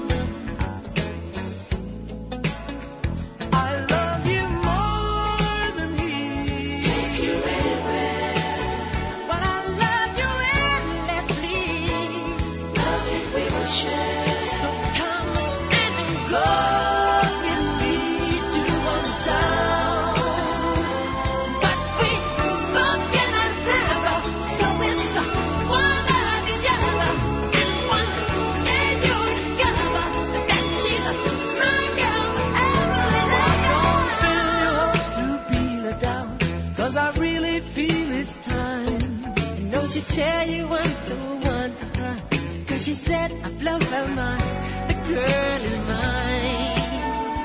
I love you more than he. Take you anywhere. But I love you endlessly. Nothing we will share. So come and go with me to one town. But we both cannot have, so it's one or the other. And one day you'll discover that she's my girl forever and ever. Fill your hopes to peel it down, 'cause I really feel it's time. And don't she tell you I'm the one for her, 'cause she said I blow her mind. The girl is mine.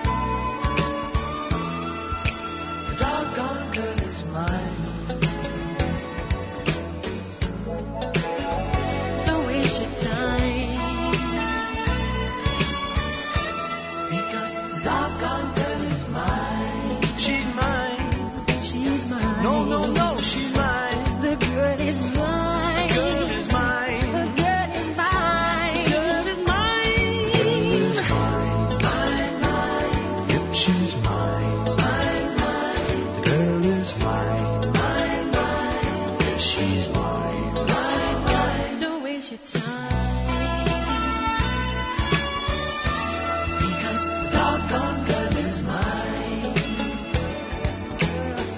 The doggone girl is mine. Don't waste your time, because the doggone girl is mine. She's mine. She's mine. No, no, no, she's mine. The girl is mine. Girl is mine. The girl is mine. Girl is mine. Mine, mine. Yep, she's mine. Mine, mine. The girl is mine. Mine, mine. Yes, she's mine. Mine, mine. Don't waste your time, because the doggone girl is mine. Girl is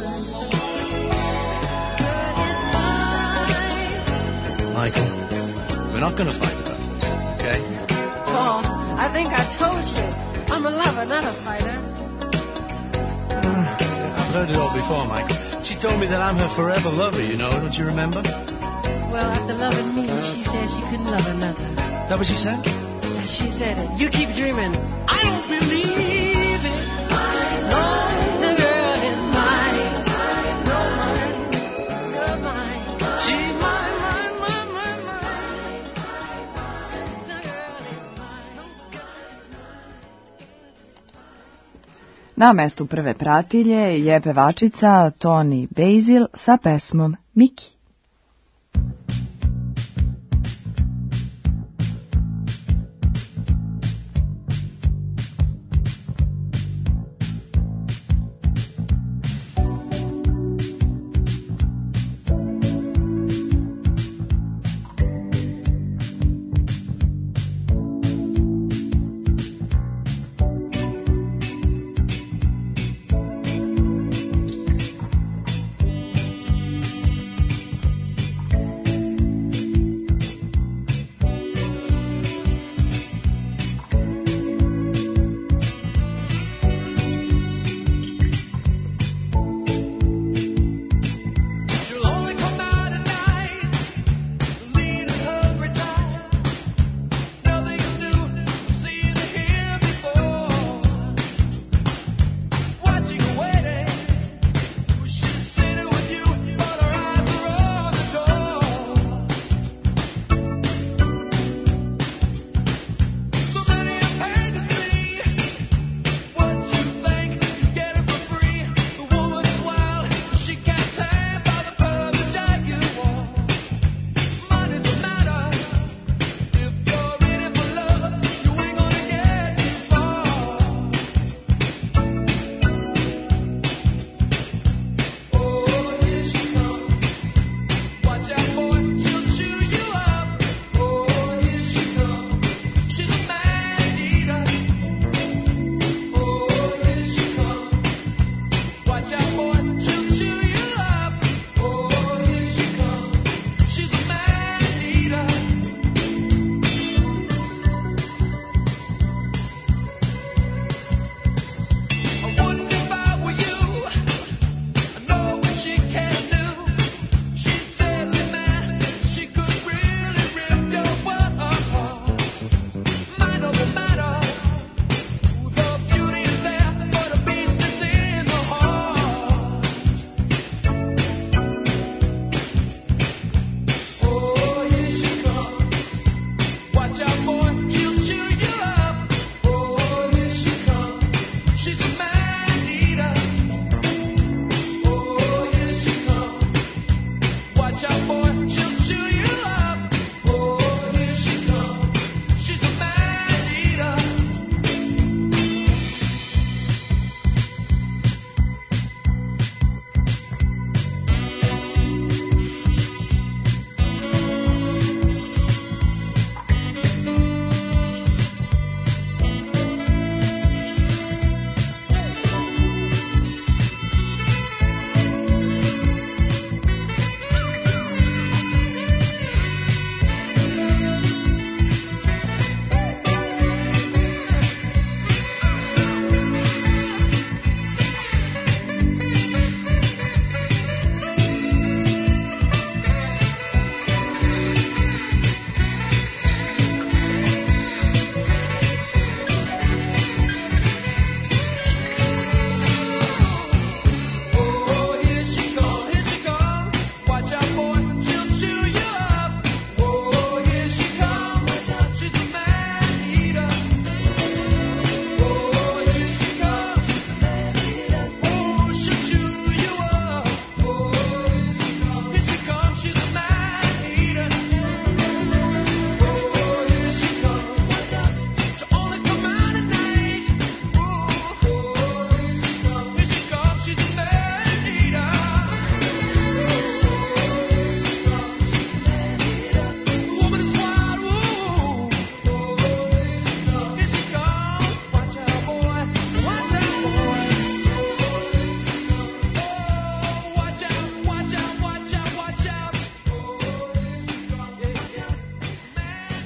mine. Michael, we're not going to fight about this, okay? Paul, I think I told you. I'm a lover, not a fighter. I've heard it all before, Michael. She told me that I'm her forever lover, you know, don't you remember? Is Well, after loving me, she said she couldn't love another. that what she said? She said it. You keep dreaming. I don't believe it. No, the girl is mine. No, mine. You're mine. She's mine, mine, mine, mine, mine. The girl is mine. Na mestu prve pratilje je pevačica Toni Basil sa pesmom Miki.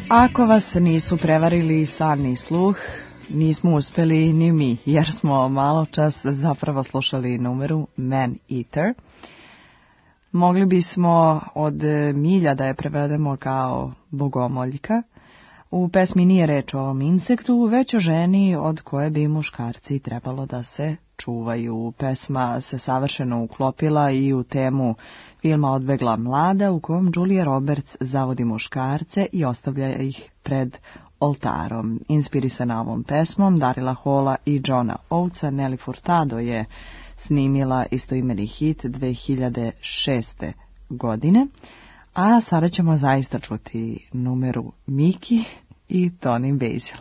Ako vas nisu prevarili san ni sluh, nismo uspeli ni mi, jer smo malo čas zapravo slušali numeru Man Eater. Mogli bismo od milja da je prevedemo kao bogomoljka. U pesmi nije reč o ovom insektu, već o ženi od koje bi muškarci trebalo da se čuvaju. Pesma se savršeno uklopila i u temu filma Odbegla mlada, u kom Julia Roberts zavodi muškarce i ostavlja ih pred oltarom. Inspirisana ovom pesmom Darila Halla i Johna Oatesa, Nelly Furtado je snimila istoimeni hit dve hiljade šeste. godine, a sada ćemo zaista čuti numeru Miki i Tony Basil.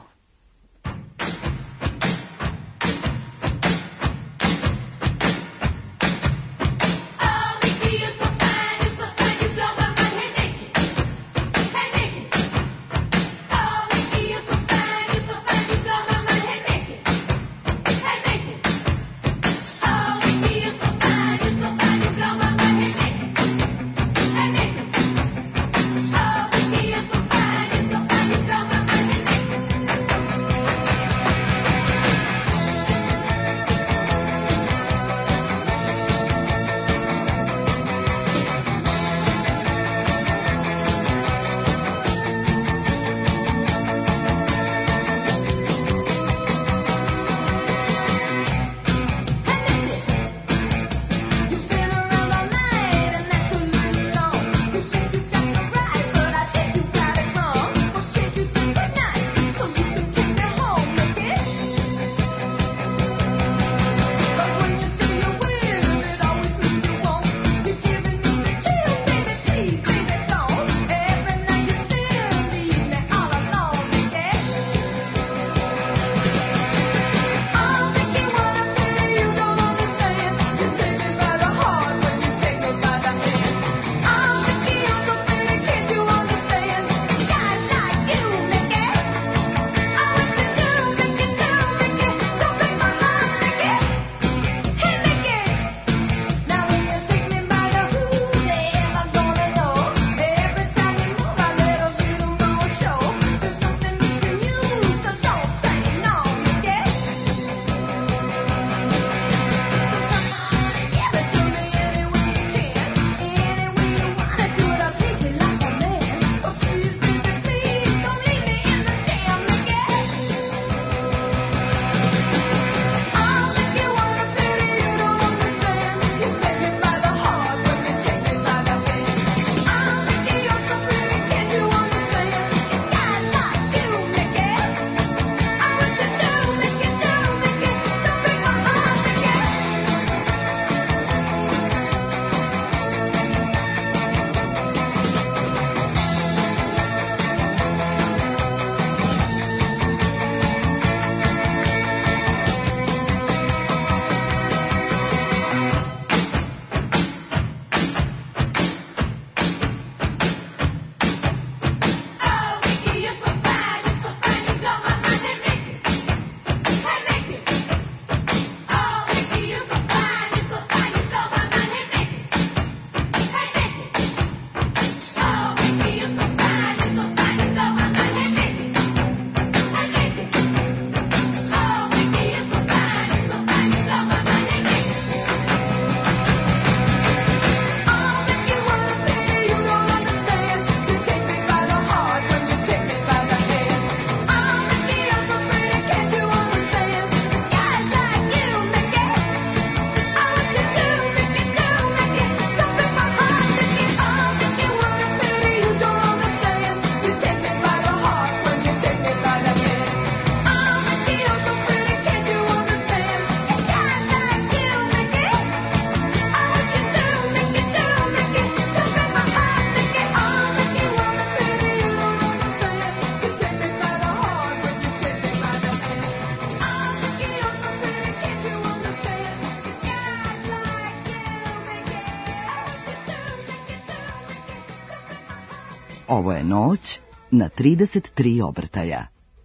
Ovo je noć na trideset tri obrtaja.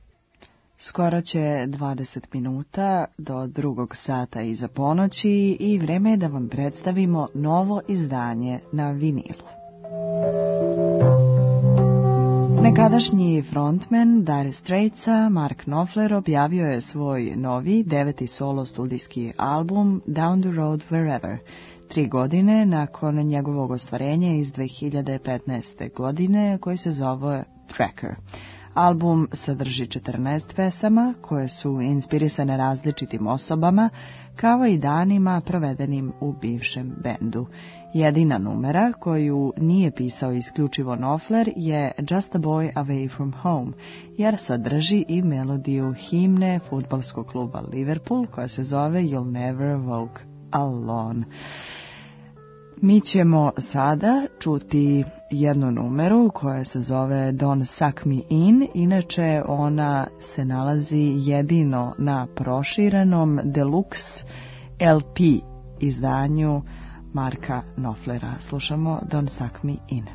Skoro će dvadeset minuta do drugog sata iza ponoći i vreme je da vam predstavimo novo izdanje na vinilu. Nekadašnji frontman Dire Straitsa Mark Knopfler objavio je svoj novi deveti solo studijski album Down the Road Wherever, tri godine nakon njegovog ostvarenja iz dve hiljade petnaeste. godine, koji se zove Tracker. Album sadrži četrnaest pesama koje su inspirisane različitim osobama, kao i danima provedenim u bivšem bendu. Jedina numera koju nije pisao isključivo Knopfler je Just a Boy Away from Home, jer sadrži i melodiju himne fudbalskog kluba Liverpool koja se zove You'll Never Walk Alone. Mi ćemo sada čuti jednu numeru koja se zove Don't Suck Me In, inače ona se nalazi jedino na proširenom deluxe L P izdanju Marka Knopflera. Slušamo Don't Suck Me In.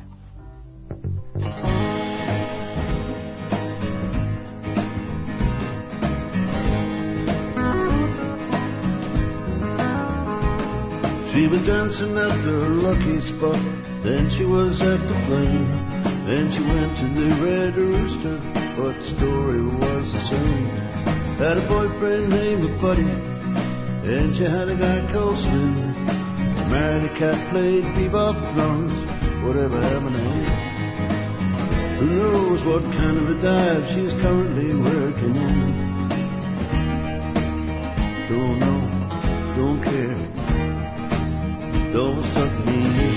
She was dancing at her lucky spot, then she was at the Flame, then she went to the Red Rooster, but the story was the same. Had a boyfriend named Buddy, and she had a guy called Slim. Married a cat, played bebop drums, whatever happened to him. Who knows what kind of a dive she's currently working in. Don't know, don't care. Don't suck me in.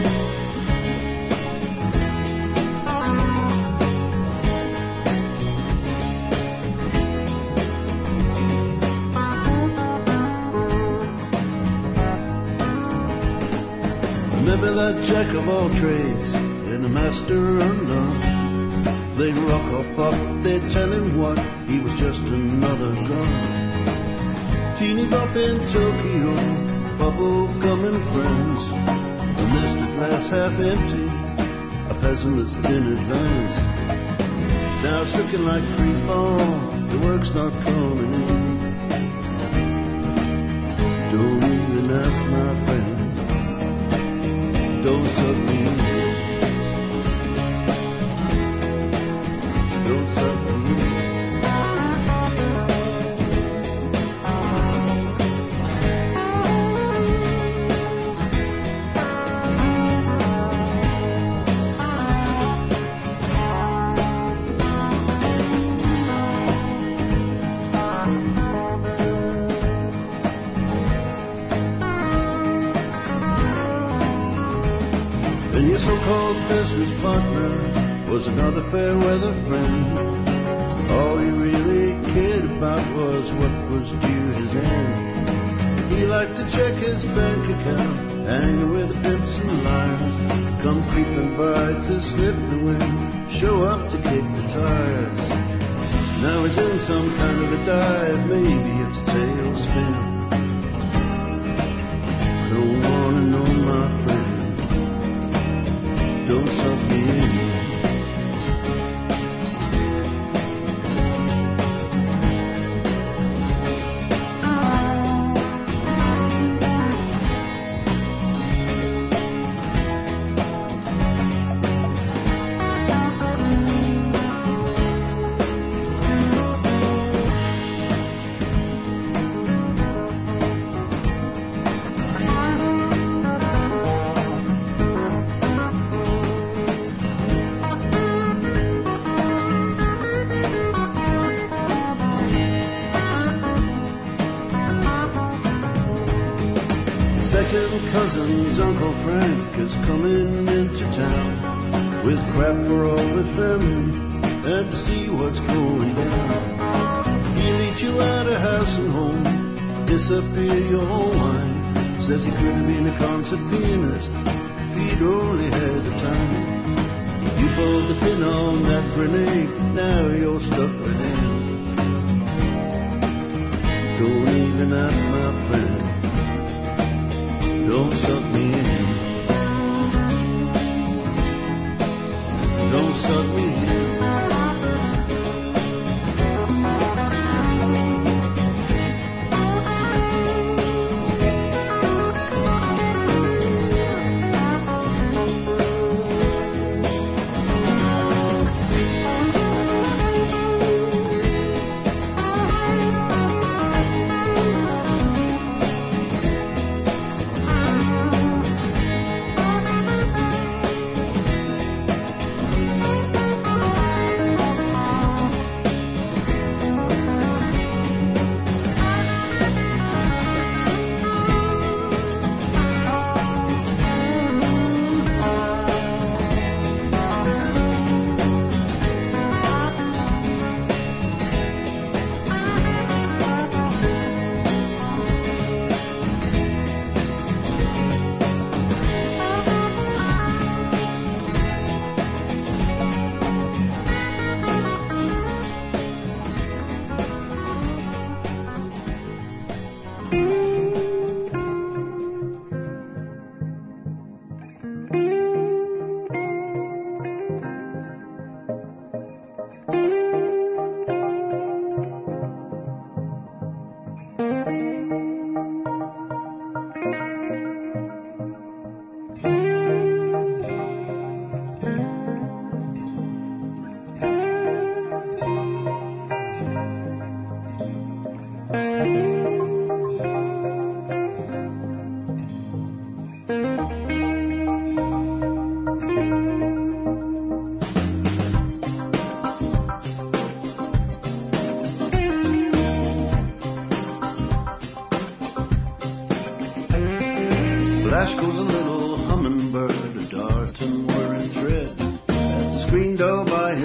Remember that jack of all trades and the master undone. They'd rock or pop, they'd tell him what, he was just another gun. Teeny bop in Tokyo, bubble gum and friends, a mystic glass half empty, a pessimist in advance. Now it's looking like free fall, the work's not coming in. Don't even ask my friend, don't suck me in. Don't suck me in. So-called business partner was another fair weather friend. All he really cared about was what was due his end. He liked to check his bank account, hang with the pimps and liars, come creeping by to sniff the wind, show up to kick the tires. Now he's in some kind of a dive, maybe it's a tailspin. Don't wanna know my friend, don't suck me in. Cousin's Uncle Frank is coming into town with crap for all the family and to see what's going down. He'll eat you out of house and home, disappear your whole mind. Says he could have been a concert pianist if he'd only had the time. You pulled the pin on that grenade, now you're stuck with him. Don't even ask my friend, don't suck me in. Don't suck me in.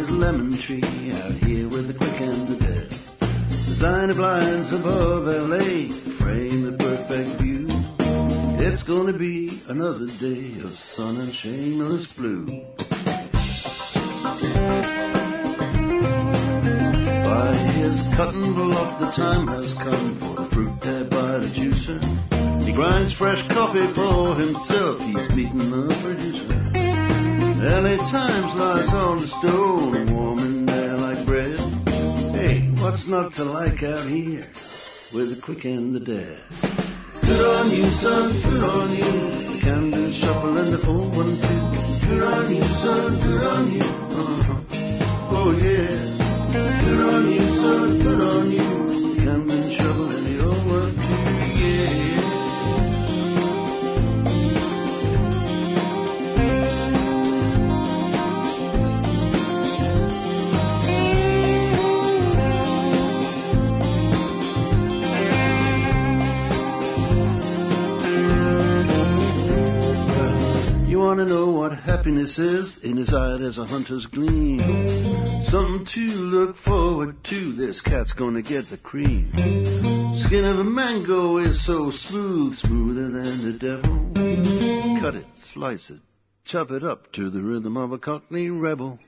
a lemon tree out here with the quick and the dead. Designer blinds above L A frame the perfect view. It's gonna be another day of sun and shameless blue. By his cotton bluff, the time has come for the fruit there by the juicer. He grinds fresh coffee for himself, he's meeting the producer. L A Times lies on the stone, warm in there like bread. Hey, what's not to like out here with the quick and the dead? Good on you, son, good on you. The Camden Shuffle and the four one two. Good on you, son, good on you. Uh-huh. Oh, yeah. Good on you, son, good on you. The Camden Shuffle and the old one two, yeah. Want to know what happiness is? In his eye there's a hunter's gleam. Something to look forward to. This cat's gonna get the cream. Skin of a mango is so smooth, smoother than the devil. Cut it, slice it, chop it up to the rhythm of a Cockney rebel.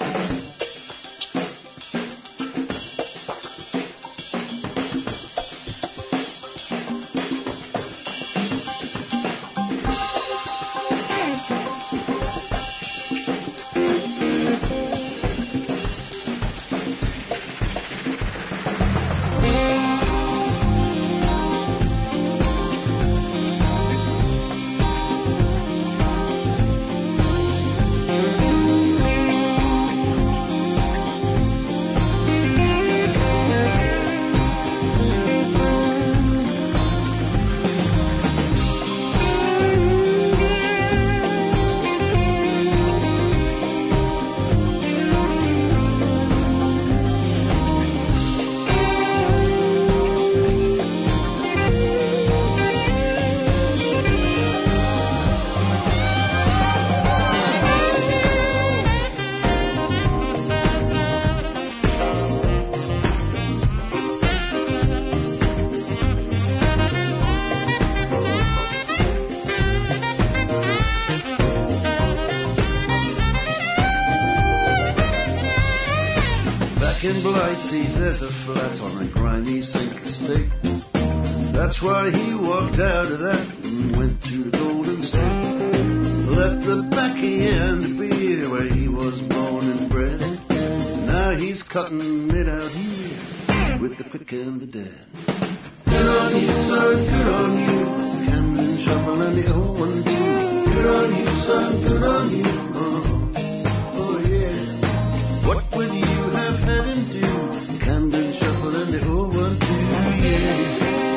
In Blighty, there's a flat on a grimy sink estate. That's why he walked out of that and went to the Golden State. Left the baccy and the beer where he was born and bred. Now he's cutting it out here with the quick and the dead. Good on you, son, good on you. Camden Shuffle and the old one too. Good on you, son, good on you. Oh, oh yeah. What would you have had him do? Camden Shuffle and the old one too, yeah.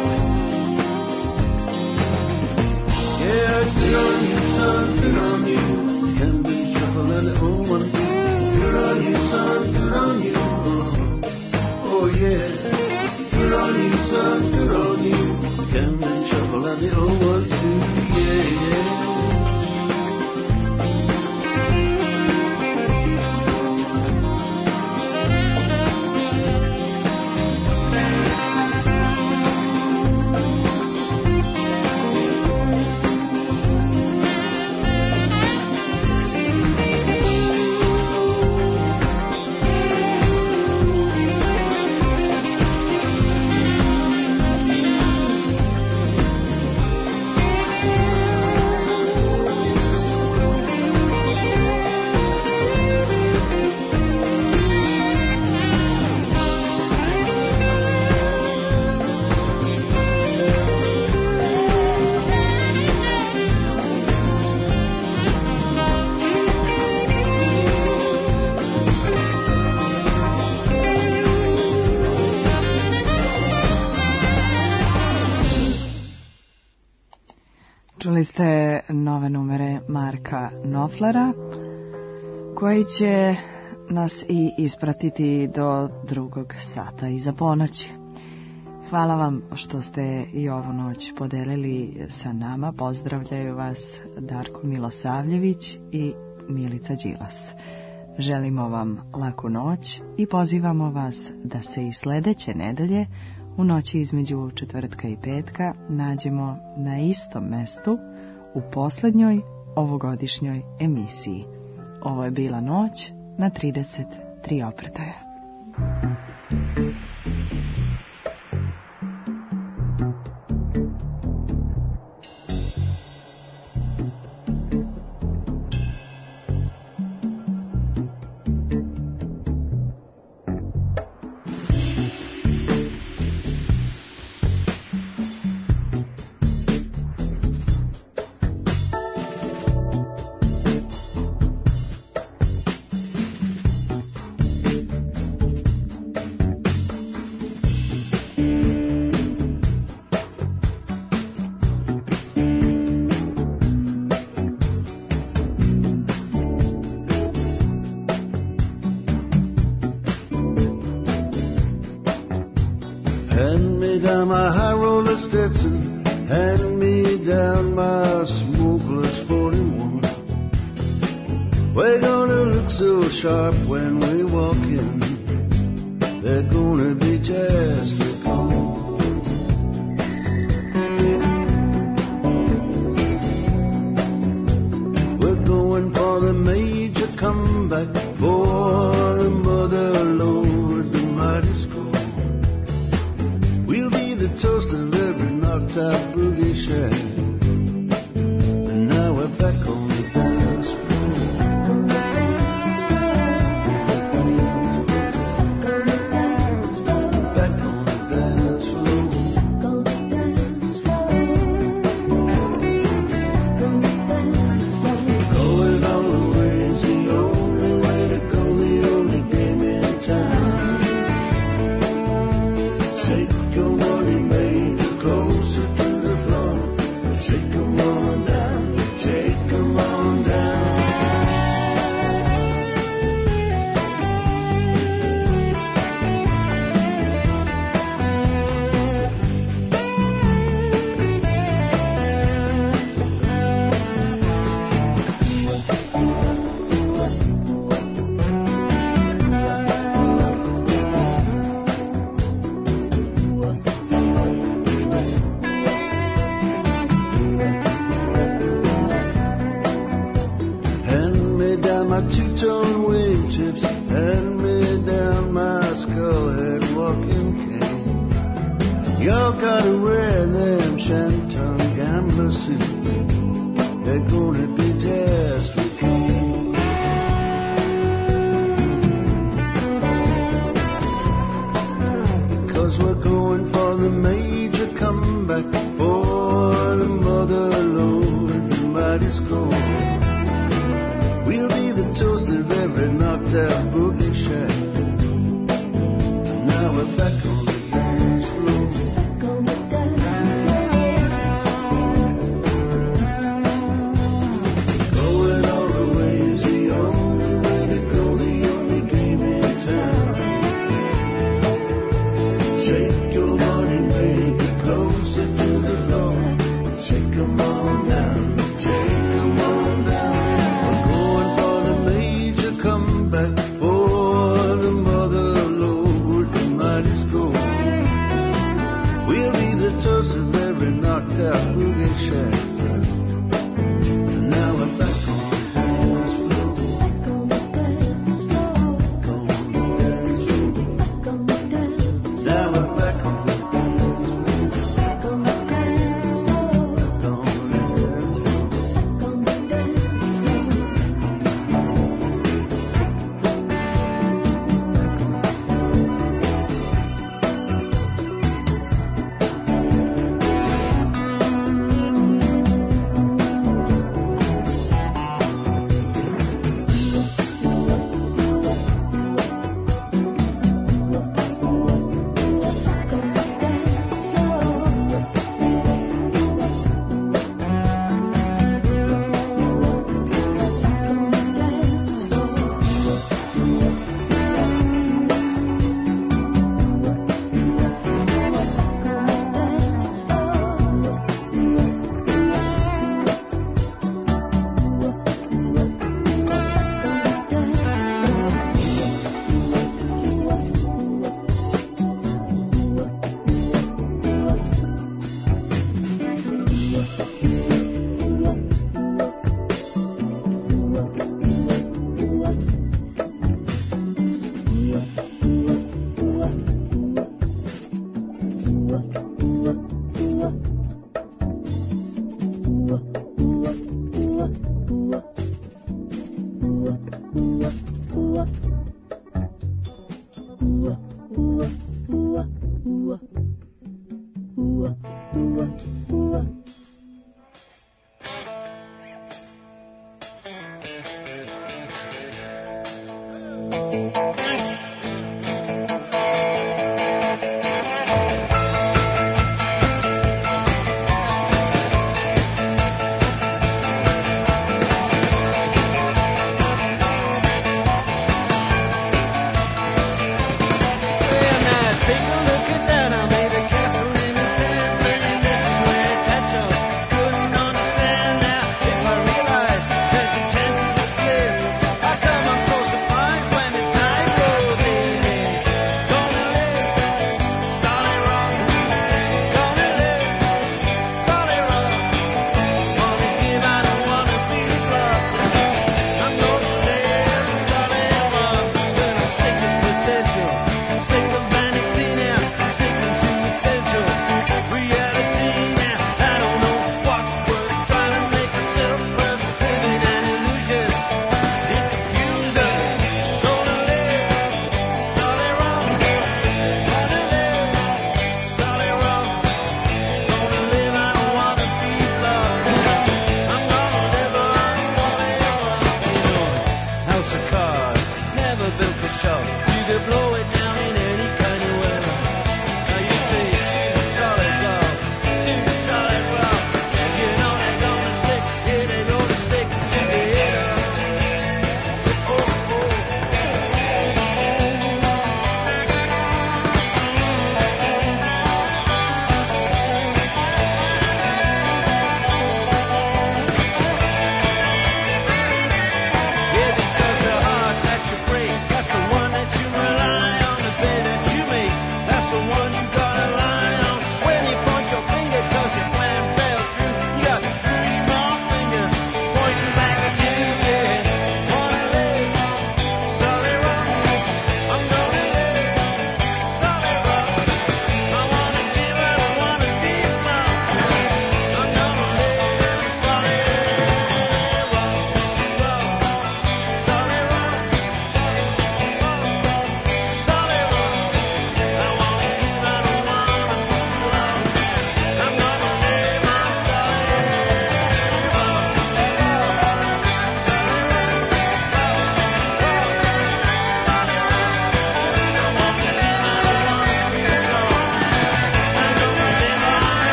Yeah, good on you, son, good on you. Camden Shuffle and the old one too. Good on you, son, good on you. Oh, oh yeah. Good on you, son, good on you. Camden Shuffle and the old one too, yeah, yeah. Čuli ste nove numere Marka Knopflera, koji će nas i ispratiti do drugog sata iza ponoći. Hvala vam što ste i ovu noć podelili sa nama. Pozdravljaju vas Darko Milosavljević i Milica Đilas. Želimo vam laku noć i pozivamo vas da se i sledeće nedelje u noći između četvrtka i petka nađemo na istom mestu u posljednjoj ovogodišnjoj emisiji. Ovo je bila noć na trideset tri obrtaja. Hand me down my high roller Stetson, hand me down my smokeless forty-one. We're gonna look so sharp when we walk in, they're gonna be just like home. We're going for the major comeback, for the mother lord, the mighty score. Toast of every knocked out boogie shack, and now we're back on the dance floor. Back on the dance floor. Going all the way is the only way to go, the only game in town. Shake your money, make it closer to the floor. Shake 'em on down, shake 'em on down. Hand me down my two-tone wingtips, hand me down my skull-head walking cane. Y'all gotta wear them shantung gambler suits, they're gonna be just for keen. Cause we're going for the major comeback, for the mother lord, the mighty score. We'll be the toast of every knocked out boogie shack. Now we're back on